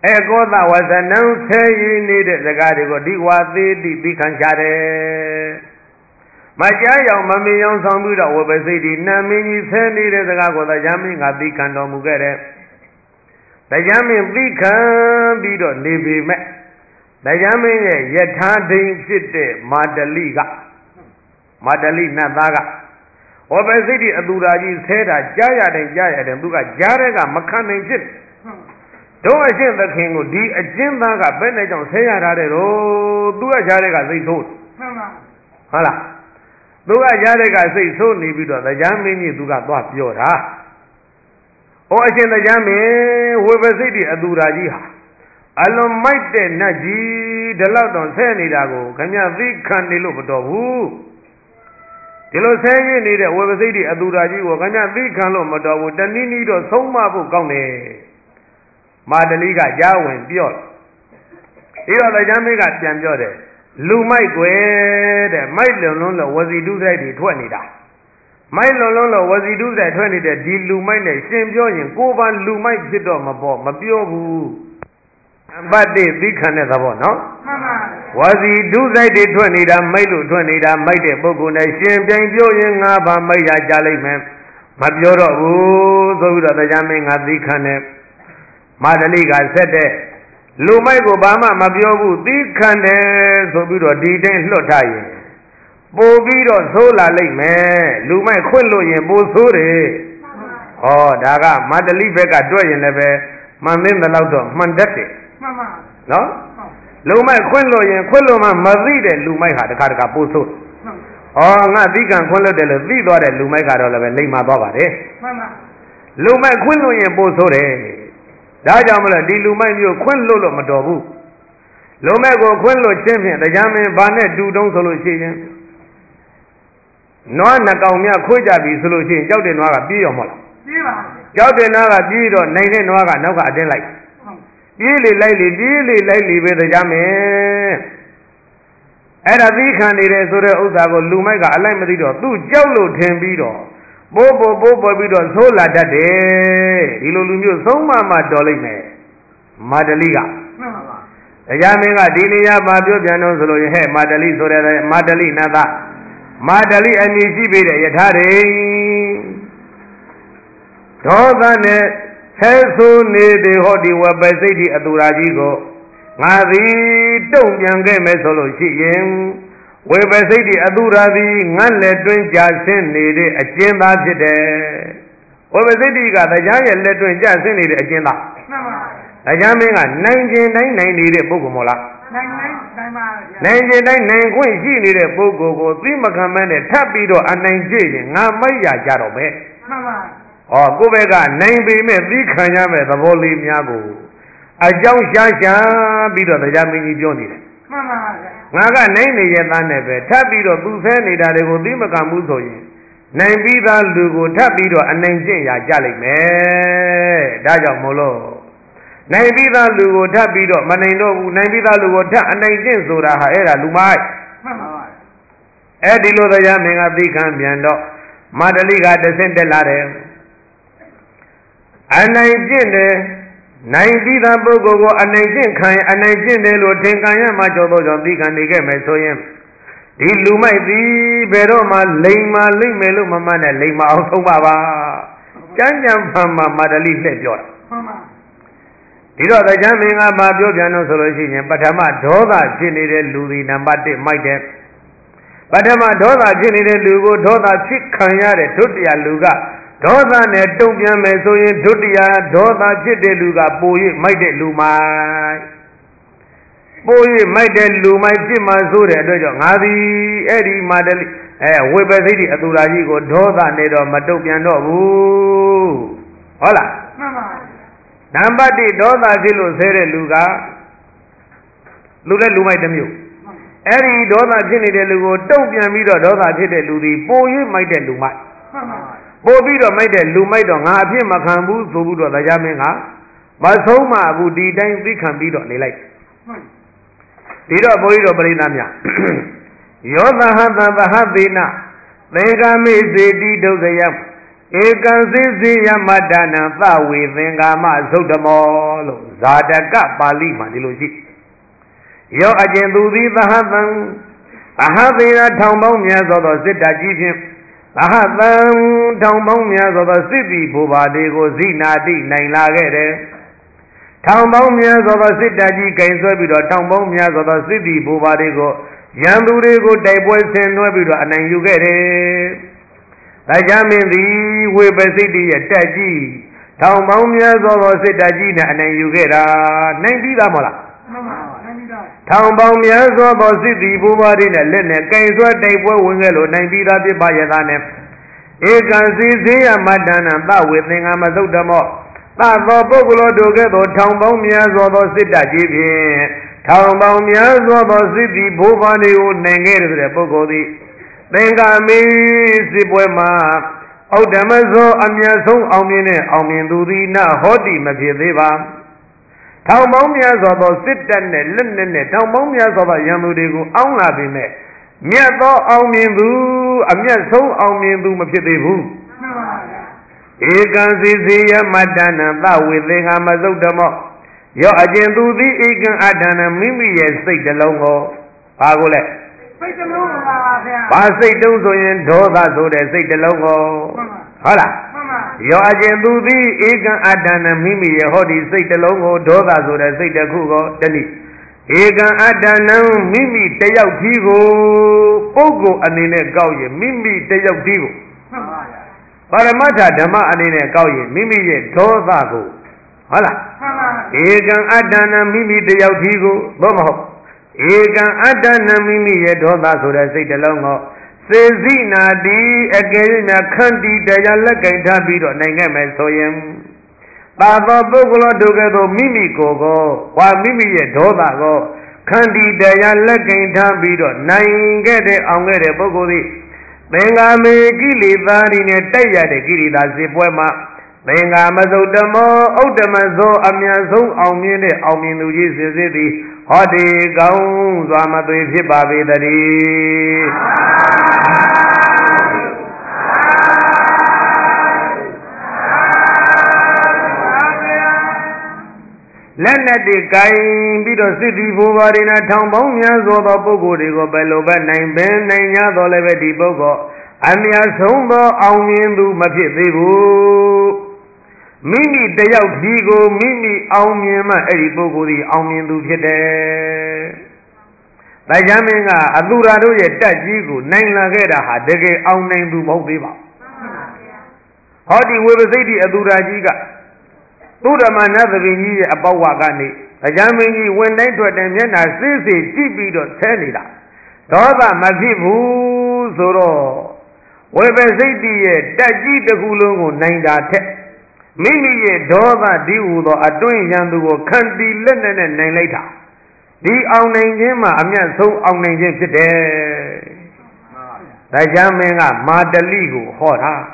အဲကောသဝဇနံဆဲရည်နေတဲ့စကားတွေကိုဒီဝါသေးတိသိခံကြတယ်မကြားရောက်မမင်းအောင်ဆောင်ပြီးတော့ဝဘစိတ်ဒီနာမင်းကြီးဆဲနေတဲ့စကားကိုတရားမင်းကသိခံတော်မူခဲ့တယ်တရားမင်းသိခံပြီးတော့နေပေမဲ့တရားမင်းရဲ့ယထာဒိန်ဖြစ်တဲ့မာတလိကမာတလိနတ်သားကဝဘစိတ်ဒီအတူရာကြီးဆဲတာကြားရတယ်ကြားရတယ်သူကကြားတဲ့ကမခံနိုင်ဖြစ်တို့အရှင်သခင်ကိုဒီအကျဉ်းသားကဘယ်နဲ့ကြောင့်ဆဲရတာတဲ့တော့သူကကြားတဲ့ကစိတ်ဆိုးမှန်ပါဟုတ်လားသူကကြားတဲ့ကစိတ်ဆိုးနေပြီးတော့တရားမင်းကြီးသူကသွားပြောတာ။ဩအရှင်တရားမင်းဝေပစိတ်ဒီအတူရာကြီးဟာအလွန်မိုက်တဲ့နတ်ကြီးဒီလောက်တော့ဆဲနေတာကိုခမသိခံနေလို့မတော်ဘူး။ဒီလိုဆဲရင်းနေတဲ့ဝေပစိတ်ဒီအတူရာကြီးကိုခမသိခံလို့မတော်ဘူးတနည်းနည်းတော့ဆုံးမဖို့ကောင်းတယ်။မာတလိကကြားဝင်ပြော့။ဒီတော့တရားမင်းကပြန်ပြောတယ်လူမိုက်ွယ်တဲ့မိုက်လွန်လွန်းလို့ဝစီတုဆိုင်တွေထွက်နေတာမိုက်လွန်လွန်းလို့ဝစီတုဆိုင်ထွက်နေတဲ့ဒီလူမိုက်နဲ့ရှင်ပြောရင်ကိုယ်ပါလူမိုက်ဖြစ်တော့မပေါ့မပြောဘူးအပတ္တိသိခံတဲ့သဘောနော်မှန်ပါဝစီတုဆိုင်တွေထွက်နေတာမိုက်လို့ထွက်နေတာမိုက်တဲ့ပုဂ္ဂိုလ်နဲ့ရှင်ပြိုင်ပြောရင်ငါဘာမိုက်ရကြလိမ့်မယ်မပြောတော့ဘူးဆိုပြီးတော့တရားမင်းငါသိခံတဲ့မာတလိကဆက်တဲ့လူမိုက်ကိုဘာမှမပြောဘူးသီးခံတယ်ဆိုပြီးတော့ဒီတိုင်းလွတ်ထားရင်ပို့ပြီးတော့ဆိုးလာလိမ့်မယ်လူမိုက်ခွင့်လို့ရင်ပို့ဆိုးတယ်ဟောဒါကမတလိဘက်ကတွက်ရင်လည်းပဲမှန်သိတဲ့လောက်တော့မှန်တတ်တယ်မှန်ပါနော်လူမိုက်ခွင့်လို့ရင်ခွင့်လို့မှမသိတဲ့လူမိုက်ဟာတခါတခါပို့ဆိုးဟောငါသီးခံခွင့်လို့တယ်လို့သိသွားတဲ့လူမိုက်ကတော့လည်းပဲလိမ္မာသွားပါတယ်မှန်ပါလူမိုက်ခွင့်လို့ရင်ပို့ဆိုးတယ်ဒါကြောင့်မလို့ဒီလူမိုက်မျိုးခွင့်လွတ်လို့မတော်ဘူးလူမိုက်ကိုခွင့်လွတ်ခြင်းဖြင့်တရားမင်းဘာနဲ့တူတုံးဆိုလို့ရှိရင်နွားနှကောင်မြခွေးကြပြီဆိုလို့ရှိရင်ကြောက်တဲ့နွားကပြေးရောမဟုတ်လားပြေးပါကြောက်တဲ့နွားကပြေးတော့နိုင်တဲ့နွားကနောက်ကအတွင်းလိုက်ပြေးလေလိုက်လေပြေးလေလိုက်လေပဲတရားမင်းအဲ့ဒါသိခံနေတယ်ဆိုတဲ့ဥစ္စာကိုလူမိုက်ကအလိုက်မသိတော့သူ့ကြောက်လို့ထင်ပြီးတော့ပိုးပိုးပိုးပေါ်ပြီးတော့ဆိုးလာတတ်တယ်ဒီလိုလူမျိုးသုံးမှမှတော်လိမ့်မယ်မာတလိကမှန်ပါပါတရားမင်းကဒီနေရာမှာပြောပြန်တော့ဆိုလို့ဟဲ့မာတလိဆိုတဲ့မာတလိနတ်သားမာတလိအမည်ရှိပြီးတဲ့ယထာရိဒေါသနဲ့ဆဲဆိုးနေတဲ့ဟောဒီဝပစိတ်ဒီအတူရာကြီးကိုငါသည်တုံ့ပြန်ခဲ့မယ်ဆိုလို့ရှိရင်ဝေပစိတ်ဒီအတုရာသည်ငတ်လက်တွင်းကြာဆင်းနေတဲ့အကျဉ်းသားဖြစ်တယ်ဝေပစိတ်ဒီကတရားရဲ့လက်တွင်းကြာဆင်းနေတဲ့အကျဉ်းသားမှန်ပါတရားမင်းကနိုင်ခြင်းတိုင်းနိုင်နေတဲ့ပုဂ္ဂိုလ်မဟုတ်လားနိုင်နိုင်နိုင်ပါဗျာနိုင်ခြင်းတိုင်းနိုင်ခွင့်ရှိနေတဲ့ပုဂ္ဂိုလ်ကိုသိမခံမနဲ့ထပ်ပြီးတော့အနိုင်ကျင့်ရင်ငါမိုက်ရကြတော့ပဲမှန်ပါဟောကိုယ့်ဘက်ကနိုင်ပေမဲ့သိခံရမဲ့သဘောလေးများကိုအကြောင်းရှားရှားပြီးတော့တရားမင်းကြီးပြောနေတယ်မှန်ပါဗျာငါကနိုင်နေရဲ့သားနဲ့ပဲထပ်ပြီးတော့သူဆဲနေတာတွေကိုသိမကမှုဆိုရင်နိုင်ပြီးသားလူကိုထပ်ပြီးတော့အနိုင်ကျင့်ရကြလိမ့်မယ်ဒါကြောင့်မို့လို့နိုင်ပြီးသားလူကိုထပ်ပြီးတော့မနိုင်တော့ဘူးနိုင်ပြီးသားလူကိုထပ်အနိုင်ကျင့်ဆိုတာဟာအဲ့ဒါလူမိုက်မှန်ပါပါအဲ့ဒီလိုတရားမင်းကသိခံပြန်တော့မာတလိကတဆင့်တက်လာတယ်အနိုင်ကျင့်တယ်နိုင်ပြီးသားပုဂ္ဂိုလ်ကိုအနိုင်ကျင့်ခံအနိုင်ကျင့်တယ်လို့ထင်ခံရမှကြောတော့ကြောင့်သိခံနေခဲ့မယ်ဆိုရင်ဒီလူမိုက်သည်ဘယ်တော့မှလိမ်မာလိမ့်မယ်လို့မမှန်နဲ့လိမ်မာအောင်ဆုံးပါပါကြမ်းကြမ်းဖန်မှမာတလိလှည့်ပြောတာမှန်ပါဒီတော့တရားမင်းကမှာပြောပြန်လို့ဆိုလို့ရှိရင်ပထမဒေါသဖြစ်နေတဲ့လူဒီနံပါတ်တစ်မိုက်တယ်ပထမဒေါသဖြစ်နေတဲ့လူကိုဒေါသဖြစ်ခံရတဲ့ဒုတိယလူကဒေါသနဲ့တုံ့ပြန်မယ်ဆိုရင်ဒုတိယဒေါသဖြစ်တဲ့လူကပို၍မိုက်တဲ့လူမိုက်ပို၍မိုက်တဲ့လူမိုက်ဖြစ်မှဆိုတဲ့အတွက်ကြောင့်ငါသည်အဲ့ဒီမာတလိအဲဝေပစိတ်ဒီအတူရာကြီးကိုဒေါသနဲ့တော့မတုံ့ပြန်တော့ဘူးဟုတ်လားမှန်ပါနံပါတ်တစ်ဒေါသဖြစ်လို့ဆဲတဲ့လူကလူတဲ့လူမိုက်တစ်မျိုးအဲ့ဒီဒေါသဖြစ်နေတဲ့လူကိုတုံ့ပြန်ပြီးတော့ဒေါသဖြစ်တဲ့လူသည်ပို၍မိုက်တဲ့လူမိုက်မှန်ပါပို့ပြီးတော့မိုက်တဲ့လူမိုက်တော့ငါအဖြစ်မခံဘူးဆိုပြီးတော့တရားမင်းကမဆုံးမဘူးဒီတိုင်းသိခံပြီးတော့နေလိုက်ဒီတော့ဘုန်းကြီးတို့ပြိဿများယောသဟသသဟသေနသင်္ကာမိစေတိဒုက္ခယ Ekansi Yamadana Thawi Thingama Sudamo Zadaka Pali Mandiluji Yo Ajendu Vahavan Ahavira Tombomia of the Zita Jijim Ahavan Tombomia of the city Bubadi Zina Di Nailagere Tombomia of the Zita Ji Kaisabida Tombomia of the city Bubadigo Yandurego Debois and Nobida and then you get it. Rajamin the Webasiti at Taji, Town Momias or Sitagina, and then you get a ninety Damola. Town Momias or City, Bumarina, Lenet, Kaiswa, Tabo, Wingelo, ninety Rabi Bayadane. Ekansi Yamadana, that with thing Amazodamo. That's the Bogulo together, Town Momias or Sitaji. Town Momias or City, Bumani, Nangere, the Bogodi. Benga me si poema Audamazo Amiazo Aumine Aumindurina Hodi Mavieva Town Momias of the Sitan Linen Town Momias of the Yamudigo Aunabime Miazo Aumindu Amiazo Aumindu Mavivu Ekansi Yamadana Ba with the Amazodamo Yo Ajendu the Egan Adana Mimi State the Longo Agole Passay don't so in Doda so they say the logo. Hola. Yo Ajendu the Egan Adana Mimi Hodi say the logo, Doda so they say the Kugo, Denny. Egan Adana Mimi Tayao Tigo, Pogo and in a Gauye, Mimi Tayao Tigo. Paramata Dama and in a Gauye, Mimi Doda go. Hola. Egan Adana Mimi Tayao Tigo, Bomo. Egan Adana Mimi Doda so they say the longo. Sezina di again a candy Dayalaka Dabido Nangame Soyem. Baba Bogola Dogado Mimi Gogo, while Mimi Doda go. Candy Dayalaka Dabido, nine get it on the Bogodi. Bengame Gili Varin a Taya de Giri da Zipoema. Bengamazodamo, Odamazo, Amiazo, Aumine, Auminuji Zizidi. Hadi Gaun Zamadri Hibabi Dadi Lenati Kain Bido City Buvarina Town Bomias or the Bogodigo Beloba nine Ben Naya Doleveti Bogo Amia Sombo Aumindu Mapibu Mimi de Yao Digo, Mimi Aumima, Eri Bogodi, Aumindu Pide. Bajaminga, Adurado, Tajigo, Naina Gera, Dege, Aumindu Mobiba. Hodi will say the Adurajiga. Udama another ye about Wagani. Bajamini went into a Damiana, Sisi, Tibido, Tenida. Doda Mazibu, Zoro. Webe say the Taji the Hulungo, Naina Te. Mimi Doda Diudo, a doing Yandugo, Kandi Lennon and nine later. The Aunangema, Amia so Aunangem today. Rajamenga, Madaligo, Hora.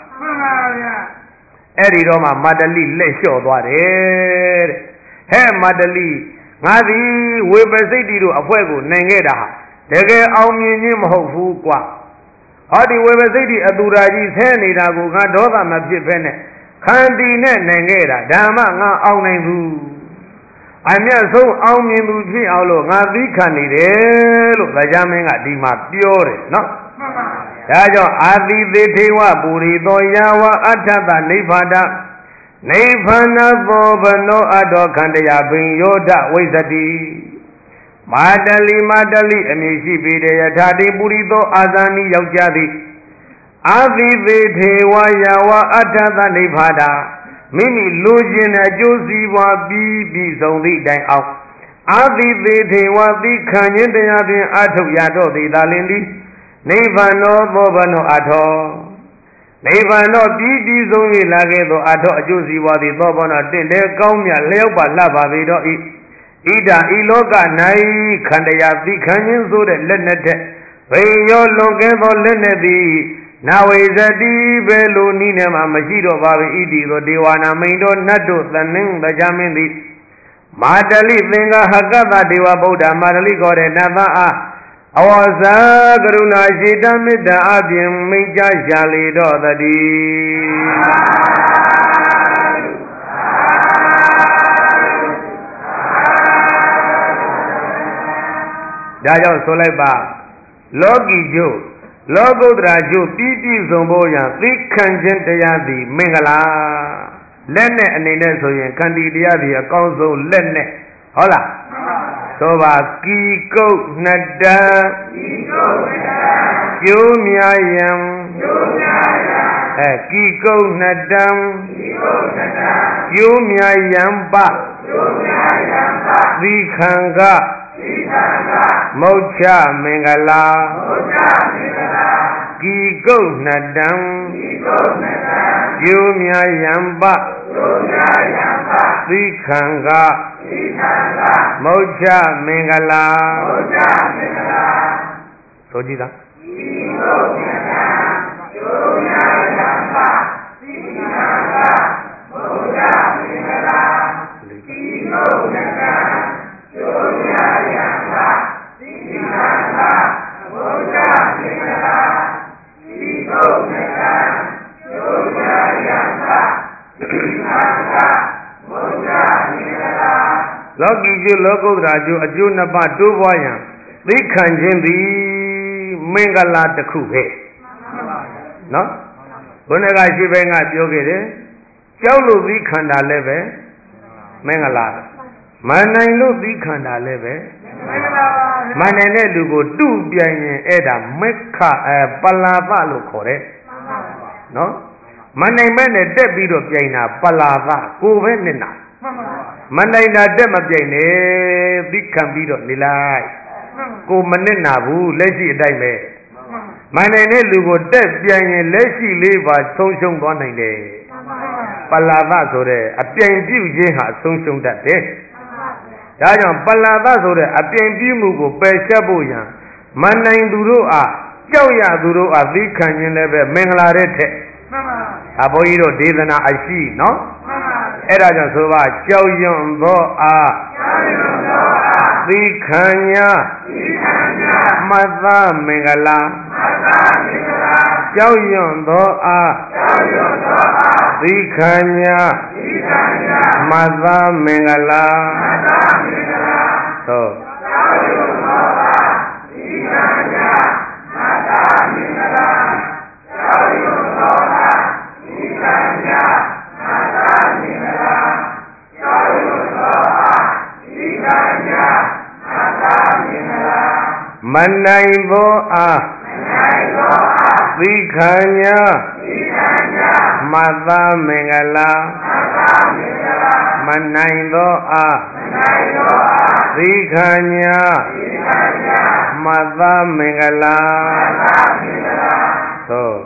Eri Roma, Madali, Lesho, Dware. Hey, Madali, Madi, Weber Zedido, a Fuego, Nangeda. Dege Auminim Hofu Qua. Hadi Weber Zedi, Aduraji's Henny, Nago, Doda, Mabjipene. Kandi net Nangera, Dama nga Aunindu. Amia so Aumindu G. Aulo, Navi Canidelo, the Jaminga Dima Piore, no? Dajo Adi de Tewa, Burido Yawa, Ataba, Nevada, Nevana Boba, no Ado Kandaya, bring Yoda, Wizadi. Madali, Madali, and Yishibide, Tadi Burido, Azani, Yaujadi. Adi de Wayawa Ataba Nevada, Mimi Lujin a Josiwa B. Zondi Dang out. Adi de Wabi Canyon de Abin Ato Yado de Dalindi, Nevano Bobano Ato. Nevano B. Zondi Lagedo Ato Josiwa the Bobana Dinde Gomia Leopa Lava Vido Ida Iloga Nai Kandaya the Canyon so that Lennet. Rayo Logebo Lennebi. Now is a divelo ninema Majido Babi Idi, the Diwana Mindo Nado, the Ning, the Jamindi. Madali Vinga Hagava Diwa Boda, Madali got another Awasa karuna shita mita abhim mincha shali dodadi. Dajaw solai ba logi jo logodra jo pipi zombo yang tikhan chinတရားသည်မင်္ဂလာလက်နဲ့အနေနဲ့ဆိုရင်ခန္တီတရားသည်အကောင်းဆုံးလက်နဲ့ဟုတ်လားဆိုပါကီကုတ်နှစ်တန်းကီကုတ်နှစ်တန်းကျိုးမြယံကျိုးမြယံအဲကီကုတ်နှစ်တန်းကီကုတ်နှစ်တန်းကျိုးမြယံပကျိုးမြယံပသီခံကသီခံကမௌချမင်္ဂလာမௌချမင်္ဂလာကီကုတ်နှစ်တန်းကီကုတ်နှစ်တန်းကျိုးမြယံပကျိုးမြယံပသီခံကမௌချမင်္ဂလာမௌချမင်္ဂလာဆိုကြည့်သားဒီလိုမြတ်တာကျိုးများရံပါဒီနာကမௌချမင်္ဂလာဒီလိုမြတ်တာကျိုးများရံပါဒီနာကမௌချမင်္ဂလာဒီလိုမြတ်တာကျိုးများရံပါဒီနာကမௌချမင်္ဂလာလောကီကျိုးလောကုတ္တရာကျိုးအကျိုးနှစ်ပါးတိုးပွားရန်သိခံခြင်းသည်မင်္ဂလာတစ်ခုပဲနော်ဘုန်းကရှိဘဲကပြောခဲ့တယ်ကြောက်လို့သိခံတာလည်းပဲမင်္ဂလာမနိုင်လို့သိခံတာလည်းပဲမင်္ဂလာမနိုင်တဲ့လူကိုတုပြန်ရင်အဲ့ဒါမက္ခအဲပလာပလို့ခေါ်တယ်နော်မနိုင်မဲ့နဲ့တက်ပြီးတော့ပြန်တာပလာပကိုပဲနဲ့နာမနိုင်တာတက်မပြိုင်နဲ့သိခံပြီးတော့နေလိုက်ကိုမနစ်နာဘူးလက်ရှိအတိုင်းပဲမနိုင်တဲ့လူကိုတက်ပြိုင်ရင်လက်ရှိလေးပါဆုံးရှုံးသွားနိုင်တယ်ပလာသဆိုတဲ့အပြိုင်ပြုခြင်းဟာဆုံးရှုံးတတ်တယ်ဒါကြောင့်ပလာသဆိုတဲ့အပြိုင်ပြုမှုကိုပယ်ရှက်ဖို့ရန်မနိုင်သူတို့အားကြောက်ရသူတို့အားသိခံခြင်းလည်းပဲမင်္ဂလာတဲ့ထက်အဘိုးကြီးတို့ဒေသနာအရှိနော်အဲ့ဒါကြောင့်ဆိုပါကြောက်ရွံ့သောအားသိခံညာမတ္တမင်္ဂလာကြောက်ရွံ့သောအားသိခံညာမတ္တမင်္ဂလာသို့မနိုင်သောအားသိခံညာမတ္တမင်္ဂလာမနိုင်သောအားသိခံညာမတ္တမင်္ဂလာသို့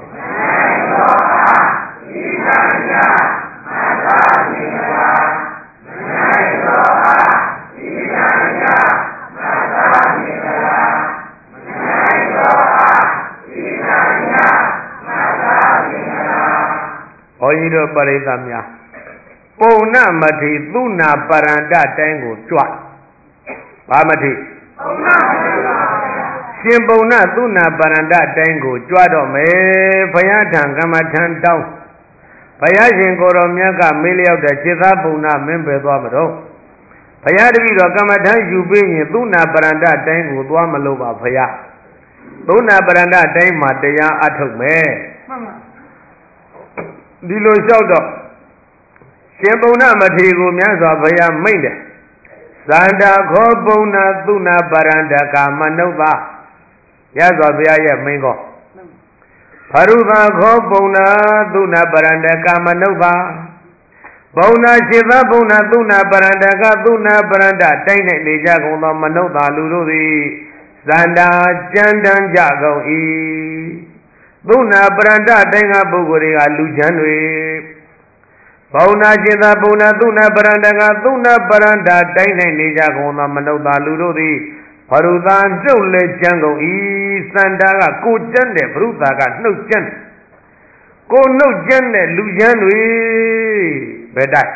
ဘုန်းကြီးတို့ပရိသတ်များပုံနာမထေသူနာပရန္တတိုင်းကိုကြွဘာမထေပုံနာရှင်ပုံနာသူနာပရန္တတိုင်းကိုကြွတော့မယ်ဘုရားထံကမ္မထံတောင်းဘုရားရှင်ကိုယ်တော်မြတ်ကမေးလျောက်တဲ့ခြေသားပုံနာမင်းပဲသွားမတော့ဘုရားတပည့်တော်ကမ္မထံယူပြီးရင်သူနာပရန္တတိုင်းကိုသွားမလို့ပါဘုရားသူနာပရန္တတိုင်းမှာတရားအထုတ်မယ်မှန်ပါဒီလိုလျှောက်တော့ရှင်ပုံနာမထေရကိုမြတ်စွာဘုရားမိန့်တယ်သန္တာခောပုံနာသုနာပရန္တကာမနုဿာမြတ်စွာဘုရားရဲ့မိန့်ကောဖရုသာခောပုံနာသုနာပရန္တကာမနုဿာပုံနာရှိသပုံနာသုနာပရန္တကသုနာပရန္တတိုင်း၌နေကြကုန်သောမနုဿာလူတို့သည်သန္တာကြံတန်းကြကုန်၏သုနာပရန္တတိုင်းကပုဂ္ဂိုလ်တွေကလူချမ်းတွေဘုံနာရှင်သာဘုံနာသုနာပရန္တကသုနာပရန္တတိုင်း၌နေကြကုန်သောမနုဿာလူတို့သည်ဘရုသာနှုတ်လဲချမ်းကုန်၏စန္ဒာကကိုကျမ်းတဲ့ဘရုသာကနှုတ်ကျမ်းကိုနှုတ်ကျမ်းတဲ့လူချမ်းတွေဘယ်တိုက်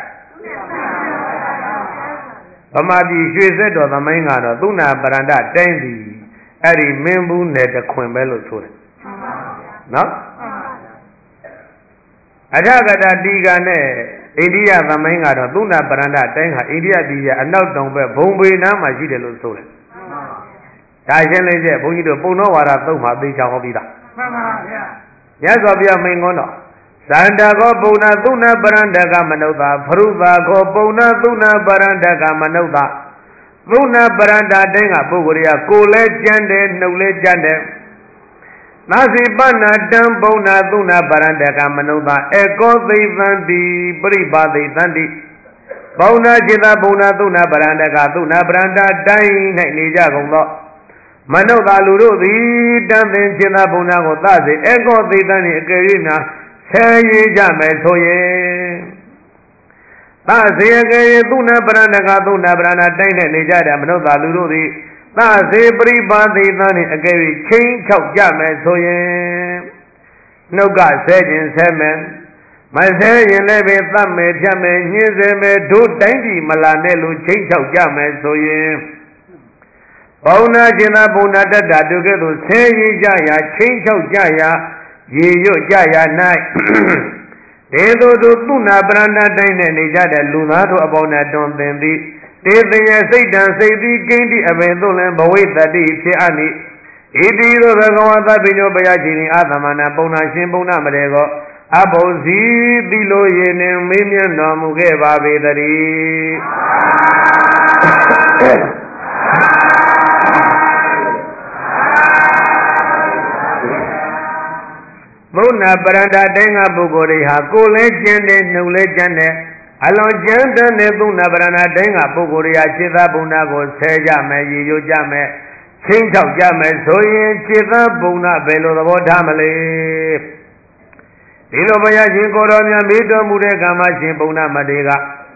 ဗမာပြည်ရွှေစက်တော်သမိုင်းကတော့သုနာပရန္တတိုင်းသည် Eri Mimbu Neta Quimbello Suri. No? Adagada Digane, India the Manga, Duna Baranda, Tenga, India Dia, and now don't be Bombay Nama Gidelo Suri. Tajan is a Bunny to Puno or a Toma Bisha Hobida. Yes, of your Mingono. Santa Gopuna Duna Baranda Gamanova, Fruva Gopuna Duna Baranda Gamanova, Duna Baranda Denga Buguria, Kule Jande, Nule Jande, Nasi Bana Dambona Duna Baranda Gamanova, Echo the Vandi, Briba the Vandi, Bona Jida Bona Duna Baranda Gatuna Branda, Dine Nijago. Manova Luru, the Dandan Jina Bona Gotazi, Echo the Dani Karina. Say Jame Soye Tasi Duna Branaga Duna Brana Dana Nijada Manoda Lurudi Tasi Bribadi Nani Agavi King Chok Jame Soye No God said in Semen My say in Levy Thame Jame Nizeme Do Dandy Malanelu King Chok Jame Soye Bona Jina Bona Dada Dugedo Say Jaya King Chok Jaya Ye yo jaya night. They do Tuna Branda Dine Nijada Luna to about that don't then the they say Satan say the Kendi Avendolan Baway that the Chiani. It is the Gawata Bino Bayajini Adamana Bona Shimbona Marego Abozi Dilo Yen Mimian Namuge Babi. Muna Baranda Denga Bugoria, Kule Jende, Nule Jende, Alon Jenda Nebuna Barana Denga Bugoria, Chida Bunago, Seja Me, Yujame, King of Jame, Soye, Chida Buna, Belo the Botamale. Ilobaya Jinkoronia, Mito Murega Machin Buna Madega.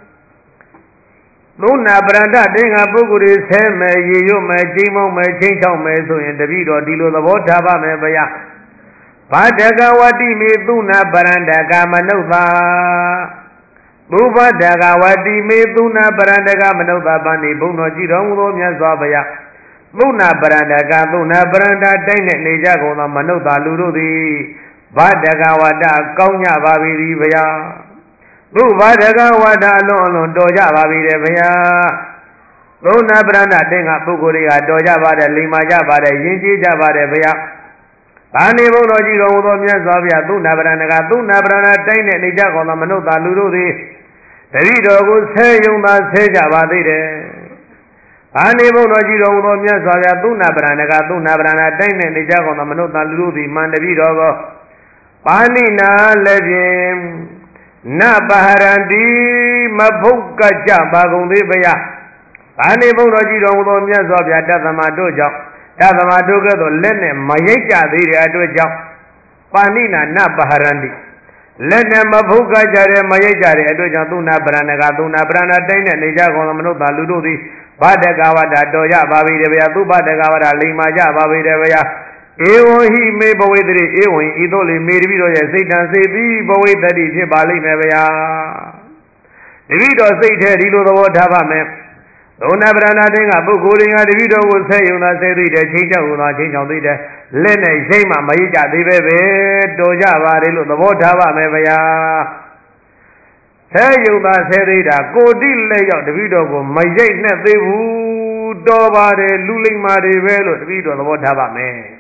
Muna Baranda Denga Buguri, Seme, Yume, Jimo, Me, King of Meso, and the Vido, Dilo the Botaba Mebaya. Padagawati Meduna Barandaga Manova Bubadagawati Meduna Barandaga Manova Bani Buno Jirongo Yazabaya Buna Barandaga Buna Baranda Dane Nijago Manova Lurudi Badagawada Konya Babi Vaya Bubadagawada Lon Doja Babi Vaya Buna Baranda Denga Buguria Doja Bada Lima Jabada Yinji Jabada Vaya Bani Bono Jiro Yazavia, Duna Branaga, Duna Brana, Dane, Nijago, Manota, Lurudi, the Rido will say Yuma Seja Badide. Bani Bono Jiro Yazavia, Duna Branaga, Duna Brana, Dane, Nijago, Manota, Lurudi, Mandavido, Bani Na Levim, Na Baharandi, Mabuka Jabago Livia, Bani Bono Jiro Yazavia, Dazamadoja. Tadamaduga the Lene Mayaja the Adoja Panina Nabaharandi Lene Mabuga Jare Mayajari Adoja Duna Branaga Duna Brana Dana Nijago Manuta Lududi Badagawada Doja Babi Devia Badagawada Lima Babi Devia Ewo he may be with the Ewo Idoli made video Satan say be boy that is Bali Nevia The video say Rilo the water Dona Brana Denga Buguria, the video will say you not say the change of the change of the Lene Shema Maija, the baby, Doja Varilu, the water Mevaya. Say you not say the go deal layout, the video go, my jay net the wood, Dovare, Luling Mari Velo, the video, the water me.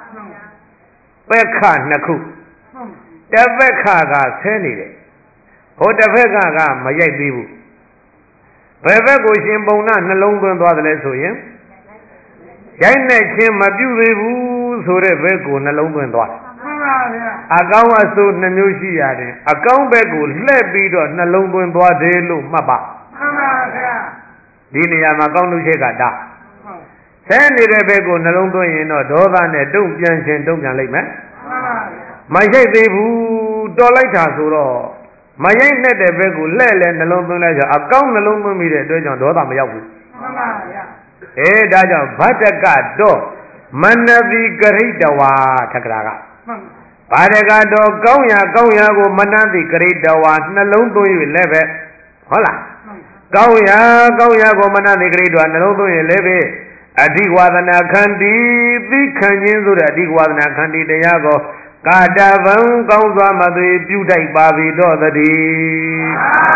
Becca Naku. The Becca send it. What the Becca, my jay bibu. Bebe go Shimbona, no longer than the Soyan. Janet Shim, a beautiful Surevego, no longer than what. Agawa so Namushi Yadi, a Gambego, Lebido, no longer than what they look, Maba. Dini Yamagon Shegada. Send it a bego, no longer in or Dovan, don't Jansen, don't Jan Lake Man. My say, who don't like Tasuro. My ain't net a begu lele and alone leisure, a count alone with me that doesn't do them yaku. Eh, Daja, Bataka, do, Manavi Garitawa, Takraga. Bataka, do, Gauya, Gauya, go Manavi Garitawa, and alone do you leve. Hola. Gauya, Gauya, go Manavi Garitawa, and alone do you leve. အဓိဝါဒနာခန္တီသိခံခြင်းဆိုတဲ့အဓိဝါဒနာခန္တီတရားကိုကာတဗံကောင်းစွာမသွေပြုတိုက်ပါပြီတော့တည်း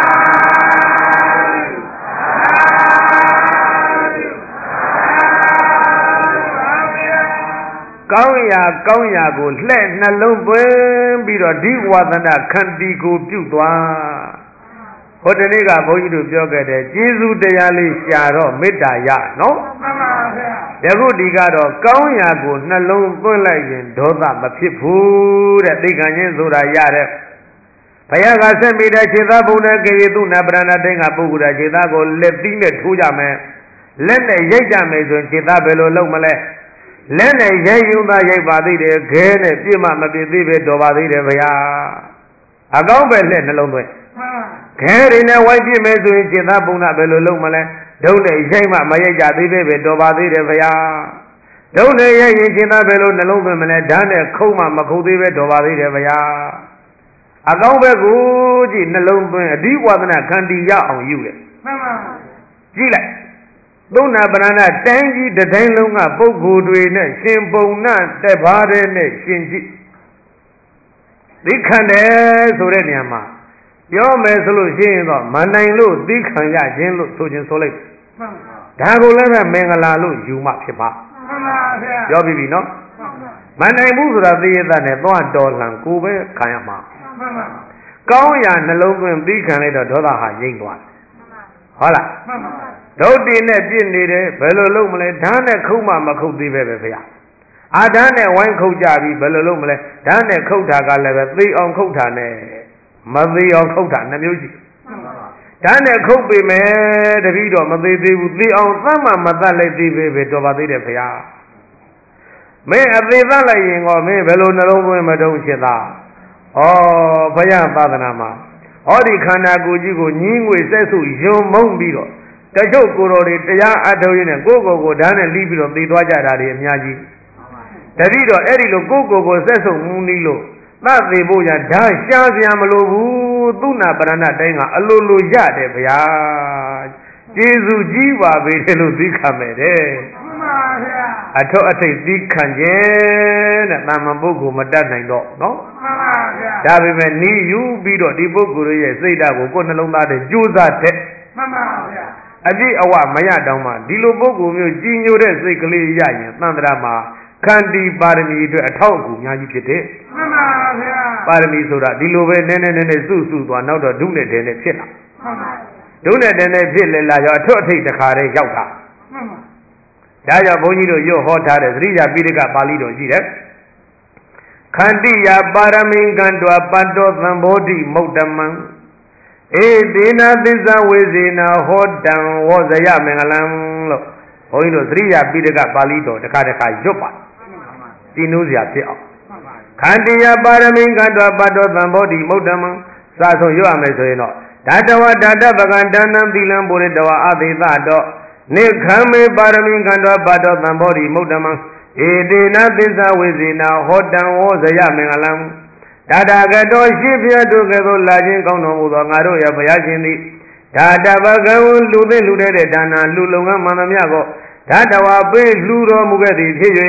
ကောင်းရာကောင်းရာကိုလှဲ့နှလုံးသွင်းပြီးတော့ဒီဝါဒနာခန္တီကိုပြုသွားဟိုတနေ့ကဘုန်းကြီးတို့ပြောခဲ့တယ်ကျေးဇူးတရားလေးရှာတော့မေတ္တာရနော်မှန်ပါဗျာယခုဒီကတော့ကောင်းရာကိုနှလုံးသွင်းလိုက်ရင်ဒေါသမဖြစ်ဘူးတဲ့သိခံခြင်းဆိုတာရတဲ့ဘုရားကဆက်မိတဲ့ခြေသားဘုံနဲ့ကေသူနာပရဏတိန်ကပုဂ္ဂိုလ်ခြေသားကိုလက်သီးနဲ့ထိုးကြမယ်လက်နဲ့ရိုက်ကြမယ်ဆိုရင်ခြေသားဘယ်လိုလုပ်မလဲလက်နဲ့ရိုက်ယူသားရိုက်ပါသေးတယ်ခဲနဲ့ပြစ်မှမပြစ်သေးပဲတော်ပါသေးတယ်ဗျာအကောင်းပဲလက်နှလုံးသွင်းခဲရင်းနဲ့ဝိုက်ပြစ်မယ်ဆိုရင်ခြေသားပုံနာဘယ်လိုလုပ်မလဲဒုံနဲ့ရိုက်မှမရိုက်ကြသေးပဲပဲတော်ပါသေးတယ်ဗျာဒုံနဲ့ရိုက်ရင်ခြေသားဘယ်လိုနှလုံးသွင်းမလဲဓာတ်နဲ့ခုံမှမခုတ်သေးပဲတော်ပါသေးတယ်ဗျာအကောင်းပဲကိုကြည့်နှလုံးသွင်းအဓိဝါဒနာခန္တီရအောင်ယူတယ်မှန်ပါကြည့်လိုက်သုံးနာပရဏတိုင်းကြီးတတိုင်းလုံးကပုဂ္ဂိုလ်တွေနဲ့ရှင်ပုံနာတက်ပါးတဲ့နဲ့ရှင်ကြည့်သိခံတယ်ဆိုတဲ့နေရာမှာပြောမယ်ဆိုလို့ရှိရင်တော့မနိုင်လို့သိခံရခြင်းလို့ဆိုခြင်းဆိုလိုက်မှန်ပါဒါကိုလည်းပဲမင်္ဂလာလို့ယူမှဖြစ်ပါမှန်ပါဗျာပြောပြီးပြီနော်မနိုင်ဘူးဆိုတာသိရတဲ့နဲ့သွားတော်လှန်ကိုပဲခံရမှာမှန်ပါကောင်းရာနှလုံးသွင်းသိခံလိုက်တော့ဒေါသဟာငြိမ့်သွားတယ်ဟုတ်လားမှန်ပါဒုတ်တင်နဲ့ပြစ်နေတယ်ဘယ်လိုလုပ်မလဲဓာတ်နဲ့ခုတ်မှမခုတ်သေးပဲပဲဗျာအာဓာတ်နဲ့ဝိုင်းခုတ်ကြပြီဘယ်လိုလုပ်မလဲဓာတ်နဲ့ခုတ်တာကလည်းပဲသိအောင်ခုတ်တာနဲ့မသိအောင်ခုတ်တာနှမျိုးရှိဓာတ်နဲ့ခုတ်ပေမဲ့တတိတော့မသိသေးဘူးသိအောင်သတ်မှမသတ်လိုက်သေးပဲပဲတော်ပါသေးတယ်ဗျာမင်းအသေးသတ်လိုက်ရင်ကောမင်းဘယ်လိုနှလုံးသွင်းမတုံးဖြစ်သားဩဘုရားသာသနာမှာဟောဒီခန္ဓာကိုယ်ကြီးကိုညင်းငွေဆက်စုယုံမုံပြီးတော့တချို့ကိုယ်တော်တွေတရားအထုတ်ရင်းနဲ့ကိုယ့်ကိုယ်ကိုဓာတ်နဲ့လီးပြီးတော့သိသွားကြတာတွေအများကြီးတတိတော့အဲ့ဒီလိုကိုယ့်ကိုယ်ကိုဆက်စုံမှုနီးလို့သတ်သေးဖို့ညာဓာတ်ရှားစရာမလိုဘူးသူနာပရဏတိုင်းကအလိုလိုရတယ်ဗျာကျေးဇူးကြီးပါပဲလို့သိခံမယ်တဲ့မှန်ပါဗျာအထောက်အထိတ်သိခံခြင်းတဲ့တာမန်ပုဂ္ဂိုလ်မတတ်နိုင်တော့နော်မှန်ပါဗျာဒါပေမဲ့နီးယူပြီးတော့ဒီပုဂ္ဂိုလ်ရဲ့စိတ်ဓာတ်ကိုကိုယ်နှလုံးသားထဲကြိုးစားတဲ့မှန်ပါဗျာအပြည့်အဝမရတောင်းမှဒီလိုပုဂ္ဂိုလ်မျိုးကြီးညိုတဲ့စိတ်ကလေးရရင်သံဃာမှာခန္တီပါရမီအတွက်အထောက်အကူအများကြီးဖြစ်တယ်မှန်ပါဗျာပါရမီဆိုတာဒီလိုပဲနည်းနည်းနည်းနည်းစုစုသွားနောက်တော့ဒုနဲ့တဲနဲ့ဖြစ်လာမှန်ပါဒုနဲ့တဲနဲ့ဖြစ်လေလာရောအထွတ်အထိပ်တစ်ခါတည်းရောက်တာမှန်ပါဒါကြောင့်ဘုန်းကြီးတို့ရွတ်ဟောထားတဲ့သတိယာပိဋကပါဠိတော်ရှိတယ်ခန္တိယပါရမီကံတောပတ္တောသံဘောဓိမုတ်တမံဧတေနသစ္စာဝေဇေနဟောတံဝောဇယမင်္ဂလံလို့ဘုန်းကြီးတို့သတိယာပိဋကပါဠိတော်တစ်ခါတစ်ခါရွတ်ပါသိနိုးစရာဖြစ်အောင်ခန္တိယပါရမီကံတောပတ္တောသံဘောဓိမုတ်တမံစာဆုံးရွတ်ရမယ်ဆိုရင်တော့ဓာတဝဓာတပကံဒါနံသီလံပုရိတဝအသေသတောနေခံမေပါရမီကံတောပတ္တောသံဘောဓိမုတ်တမံဧတေနသစ္စာဝေဇေနဟောတံဝောဇယမင်္ဂလံဒါတာကတော်ရှိဖျက်တို့ကဲ့သို့လာခြင်းကောင်းတော်မူသောငါတို့ရဲ့ဘုရားရှင်သည်ဒါတပကံလူသိလူတဲ့ဒါနာလူလုံငန်းမှန်သမျှကိုဓာတဝပေးလူတော်မူခဲ့သည်ဖြစ်၍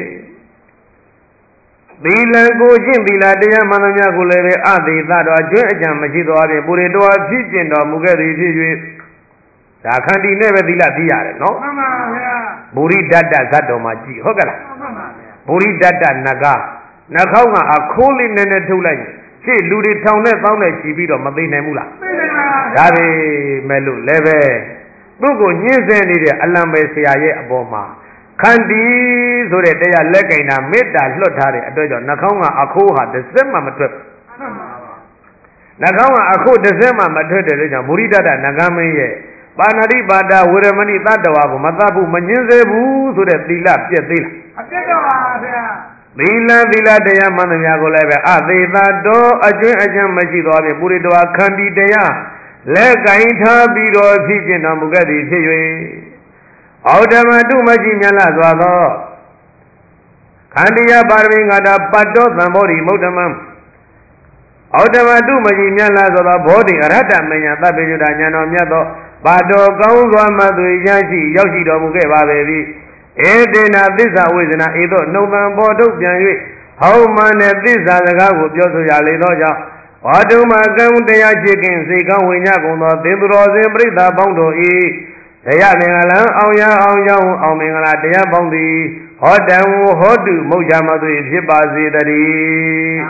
သီလကိုရှင်းသီလတရားမှန်သမျှကိုလည်းပဲအသေးသတော်အကျွမ်းအကြံမရှိသောအပြင်ပုရိတော်ဖြစ်ကျင်တော်မူခဲ့သည်ဖြစ်၍ဒါခန္တီနဲ့ပဲသီလသိရတယ်နော်မှန်ပါဗျာဗုရိဒတ္တဇတ်တော်မှာကြည့်ဟုတ်ကဲ့လားမှန်ပါဗျာဗုရိဒတ္တနဂါနှာခေါင်းကအခိုးလေးနဲ့နဲ့ထုတ်လိုက်ရှေ့လူတွေထောင်နဲ့တောင်းနဲ့ချီပြီးတော့မသိနိုင်ဘူးလားသိနိုင်ပါဘူးဒါပေမဲ့လို့လည်းပဲသူ့ကိုညှင်းဆဲနေတဲ့အလံပဲဆရာရဲ့အပေါ်မှာခန္တီဆိုတဲ့တရားလက်ကင်တာမေတ္တာလွတ်ထားတဲ့အတွက်ကြောင့်နှာခေါင်းကအခိုးဟာတစ်စက်မှမထွက်မှန်ပါပါနှာခေါင်းကအခိုးတစ်စက်မှမထွက်တဲ့အတွက်ကြောင့်မုရိဒတ္တနဂမင်းရဲ့ပါဏာတိပါဒဝေရမဏိတတ္တဝါကိုမသတ်ဘူးမညှင်းဆဲဘူးဆိုတဲ့သီလပြည့်သေးလားအပြည့်တော့ပါဗျာသီလသီလတရားမှန်သမျှကိုလည်းပဲအသေးသာတော်အကျွင်းအကျမ်းမရှိသောဖြင့်ပုရိတောခန္တီတရားလက်ကင်ထားပြီးတော့ဖြစ်ကျင်တော်မူခဲ့သည်ဖြစ်၍အောဓမ္မတုမရှိမြတ်လာစွာသောခန္တီယပါရမီငါတာပတ္တောသံဘောဓိမုဒ္ဓမံအောဓမ္မတုမရှိမြတ်လာစွာသောဘောဓိအရဟတမညာသဗ္ဗညုတဉာဏ်တော်မြတ်သောပါတော်ကောင်းစွာမှသွေရရှိရောက်ရှိတော်မူခဲ့ပါပေ၏ဧတေနသစ္စာဝေဇနာဤသို့နှုတ်သံပေါ်ထုတ်ပြန်၍ဟောမှန်တဲ့သစ္စာစကားကိုပြောဆိုရလေသောကြောင့်ဘာတုမကံတရားချစ်ခင်စိတ်ကောင်းဝိညာဉ်ကုန်သောသင်္သူတော်စင်ပရိသတ်ပေါင်းတို့၏တရားမင်္ဂလာအောင်ရအောင်ကြောင်းအောင်မင်္ဂလာတရားပေါင်းသည်ဟောတံဟောတုမုတ်ချမသွေဖြစ်ပါစေတည်း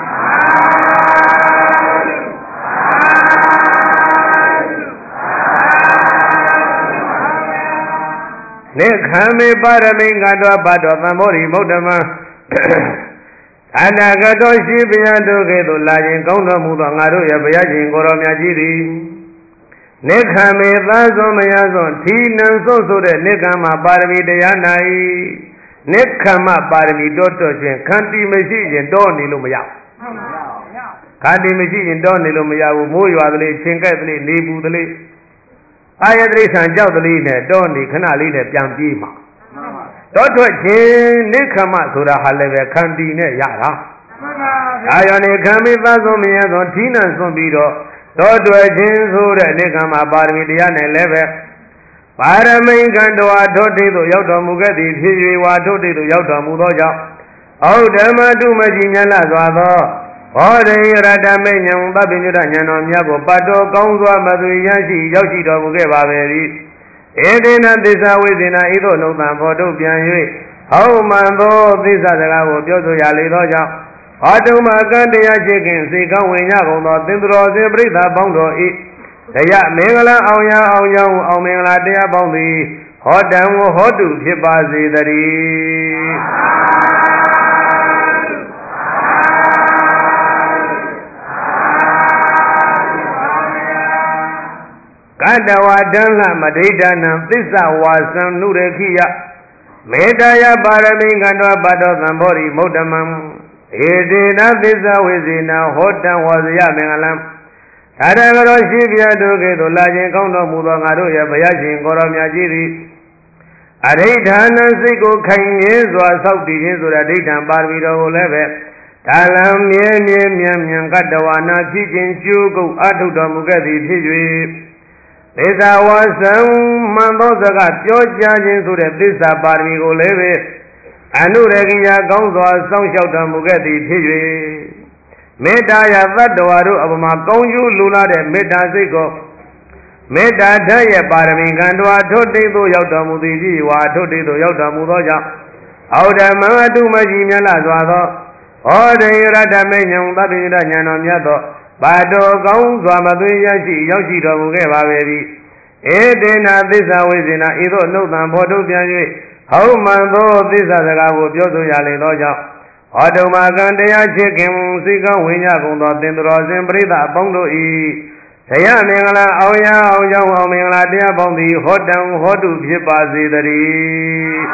နေခံမေပါရမိငါတော်ဘတ်တော်သံမောရိမုဒ္ဓမံအနာဂတောရှိဘုရားတို့ကဲ့သို့လာခြင်းကောင်းတော်မူသောငါတို့ရဲ့ဘုရားရှင်ကိုရောမြတ်ကြီးသည်နေခံမေသာစွန်မယစွန်ထီနံစွတ်ဆိုတဲ့နေခံမပါရမီတရား၌နေခံမပါရမီတော်တော်ချင်းခန္တီမရှိရင်တော့နေလို့မရဘူးခန္တီမရှိရင်တော့နေလို့မရဘူးမိုးရွာသလေးချင်းကဲ့သလေးနေပူသလေးအာယတိဆံကြောက်သလေးနဲ့တော့နေခဏလေးနဲ့ပြန်ပြေးမှာတော့ထွက်ခြင်းနေခံမဆိုတာဟာလည်းပဲခန္တီနဲ့ရတာအာယောနေခံမိသဆုံးမြတ်သောဌိနံစွန့်ပြီးတော့တော့ထွက်ခြင်းဆိုတဲ့နေခံမပါရမီတရားနဲ့လည်းပဲပါရမိန်ကံတော်ထိုတိသို့ရောက်တော်မူခဲ့သည်ဖြစ်၍ဝါထိုတိသို့ရောက်တော်မူသောကြောင့်ဩဓမ္မတုမကြီးမြတ်လာစွာသောဘောဓိရတမေညံသဗ္ဗညုတဉာဏ်တော်မြတ်ကိုပတ်တော်ကောင်းစွာမသွေရရှိရောက်ရှိတော်မူခဲ့ပါပေ၏ဧတေနသစ္စာဝိဇ္ဇနာဤသို့နှုတ်သံဖော်ထုတ်ပြန်၍ဟောမှန်သောသစ္စာစကားကိုပြောဆိုရလေသောကြောင့်ဘာတုမကံတရားချစ်ခင်စေကောင်းဝင်ရကုန်သောသင်္သူတော်စင်ပရိသတ်ပေါင်းတော်၏တရားမင်္ဂလာအောင်ရအောင်ကြောင်းအောင်မင်္ဂလာတရားပေါင်းသည်ဟောတံဟောတုဖြစ်ပါစေတည်းကတဝဒံလမဒိဋ္ဌနံသစ္စာဝါစံနုရခိယမေတ္တာယပါရမိကံတော်ဘတ်တော်သံဘောရိမုဒ္ဓမံဧတေနသစ္စာဝေဇေနဟောတံဝါစယမင်္ဂလံသာရကတော်ရှိပြတို့ကဲ့သို့လာခြင်းကောင်းတော်မူသောငါတို့ရဲ့ဘုရားရှင်ကိုရောမြတ်ကြီးသည်အဋိဌာနစိတ်ကိုခိုင်မြဲစွာဆောက်တည်ခြင်းဆိုတဲ့အဋိဌံပါရမီတော်ကိုလည်းပဲဒါလံမြဲမြဲမြံမြံကတ္တဝနာဖြစ်ခြင်းကျိုးကုတ်အထုတော်မူခဲ့သည်ဖြစ်၍သစ္စာဝါစံမှန်သောစကားပြောကြားခြင်းဆိုတဲ့သစ္စာပါရမီကိုလည်းပဲအနုရကိယကောင်းစွာစောင့်ရှောက်တော်မူခဲ့သည်ဖြစ်၍မေတ္တာယသတ္တဝါတို့အပမကောင်းကျိုးလူလာတဲ့မေတ္တာစိတ်ကိုမေတ္တာဓာတ်ရဲ့ပါရမီကံတော်ထိုတိသို့ရောက်တော်မူသည်ဖြစ်ဝါထိုတိသို့ရောက်တော်မူသောကြောင့်အောဓမ္မအတုမကြီးမြတ်လာစွာသောဟောတေရတမေညံသဗ္ဗညုတဉာဏ်တော်မြတ်သောဘာတော်ကောင်းစွာမသွေရရှိရောက်ရှိတော်မူခဲ့ပါပေ၏ဧတေနသစ္စာဝိဇ္ဇနာဤသို့နှုတ်သံဖော်ထုတ်ပြန်၍ဟောမှန်သောသစ္စာစကားကိုပြောဆိုရလေသောကြောင့်ဟောတုမကံတရားချစ်ခင်စိတ်ကောင်းဝိညာဉ်ကုန်သောသင်္သူတော်စင်ပရိသတ်အပေါင်းတို့၏တရားမင်္ဂလာအောင်ရအောင်ကြောင်းအောင်မင်္ဂလာတရားပေါင်းသည်ဟောတံဟောတုဖြစ်ပါစေတည်း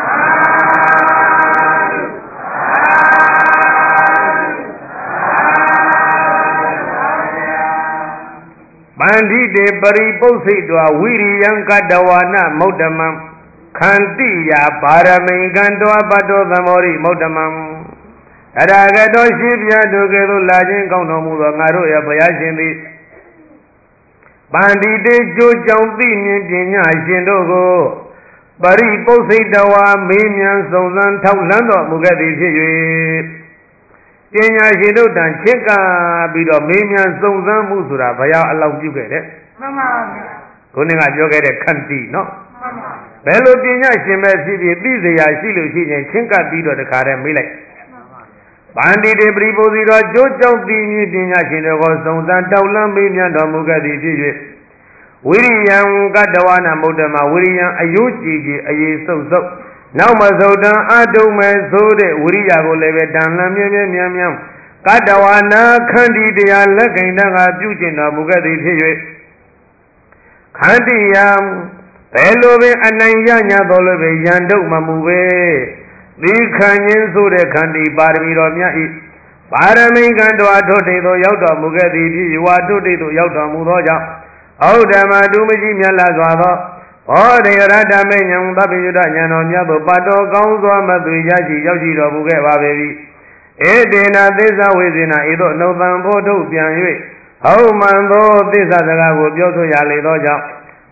ပန္တိတေပရိပု္စိတောဝိရိယံကတဝနာမုဒ္ဓမံခန္တိယပါရမိန်ကံတောပတ္တောသမောရိမုဒ္ဓမံအရာဂတောရှိပြတို့ကဲ့သို့လာခြင်းကောင်းတော်မူသောငါတို့ရဲ့ဘုရားရှင်သည်ပန္တိတေကျိုးကြောင့်သိမြင်ပညာရှင်တို့ကိုပရိပု္စိတဝါမေးမြန်းစုံစမ်းထောက်လှမ်းတော်မူခဲ့သည်ဖြစ်၍ပညာရှင်တို့တန်ချစ်ကပြီးတော့မေးမြန်းစုံစမ်းမှုဆိုတာဘုရားအလောင်းပြုခဲ့တယ်မှန်ပါဗျာခုနကပြောခဲ့တဲ့ခန္တီနော်မှန်ပါဘယ်လိုပညာရှင်ပဲဖြစ်ဖြစ်သိစရာရှိလို့ရှိရင်ချင်းကပ်ပြီးတော့တခါတည်းမေးလိုက်ပန္တိတေပရိပု္စိတော်ကျိုးကြောင့်သိမြင်ပညာရှင်တို့ကိုစုံစမ်းတောက်လမ်းမေးမြန်းတော်မူခဲ့သည်ဖြစ်၍ဝိရိယံကတ္တဝနာမုဒ္ဓမဝိရိယံအယုကြည်ကြည်အေးစုပ်စုပ်နောက်မစုတ်တံအတုံမဲ့ဆိုတဲ့ဝိရိယကိုလည်းပဲတန်လန်းမြဲမြဲမြဲမြဲကတ္တဝနာခန္တီတရားလက်ကိန္တကပြုကျင့်တော်မူခဲ့သည်ဖြစ်၍ခန္တီယံဘယ်လိုပင်အနိုင်ရ냐တော်လည်းပဲယံတုတ်မမူပဲဒီခံခြင်းဆိုတဲ့ခန္တီပါရမီတော်မြတ်ဤပါရမိကံတော်ထိုတိသို့ရောက်တော်မူခဲ့သည်ဖြစ်၍ဝါထိုတိသို့ရောက်တော်မူသောကြောင့်ဩဓမ္မတုမကြီးမြတ်လာစွာသောဘောဓိရတမေညံသဗ္ဗယုတဉာဏ်တော်မြတ်သို့ပတ်တော်ကောင်းစွာမသွေရရှိရောက်ရှိတော်မူခဲ့ပါပေ၏ဧတေနသစ္စာဝေဇေနဤသို့နှုတ်သံဖို့ထုတ်ပြန်၍ဟောမှန်သောသစ္စာစကားကိုပြောဆိုရလေသောကြောင့်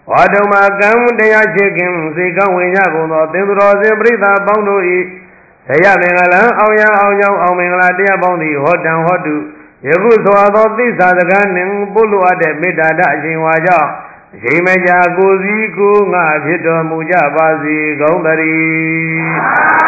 ဝါတုံမှာကံတရားချစ်ခင်စေကောင်းဝင်ရကုန်သောသင်္သူတော်စင်ပရိသတ်ပေါင်းတို့၏ဆရာမင်္ဂလာအောင်ရအောင်ကြောင်းအောင်မင်္ဂလာတရားပေါင်းသည်ဟောတံဟောတုယခုဆိုသောသစ္စာစကားနှင့်ပုလိုအပ်တဲ့မေတ္တာတအရှင်ဝါကြောင့်အချိန်မကြာကိုစည်းကိုငါဖြစ်တော်မူကြပါစေကောင်းသတည်း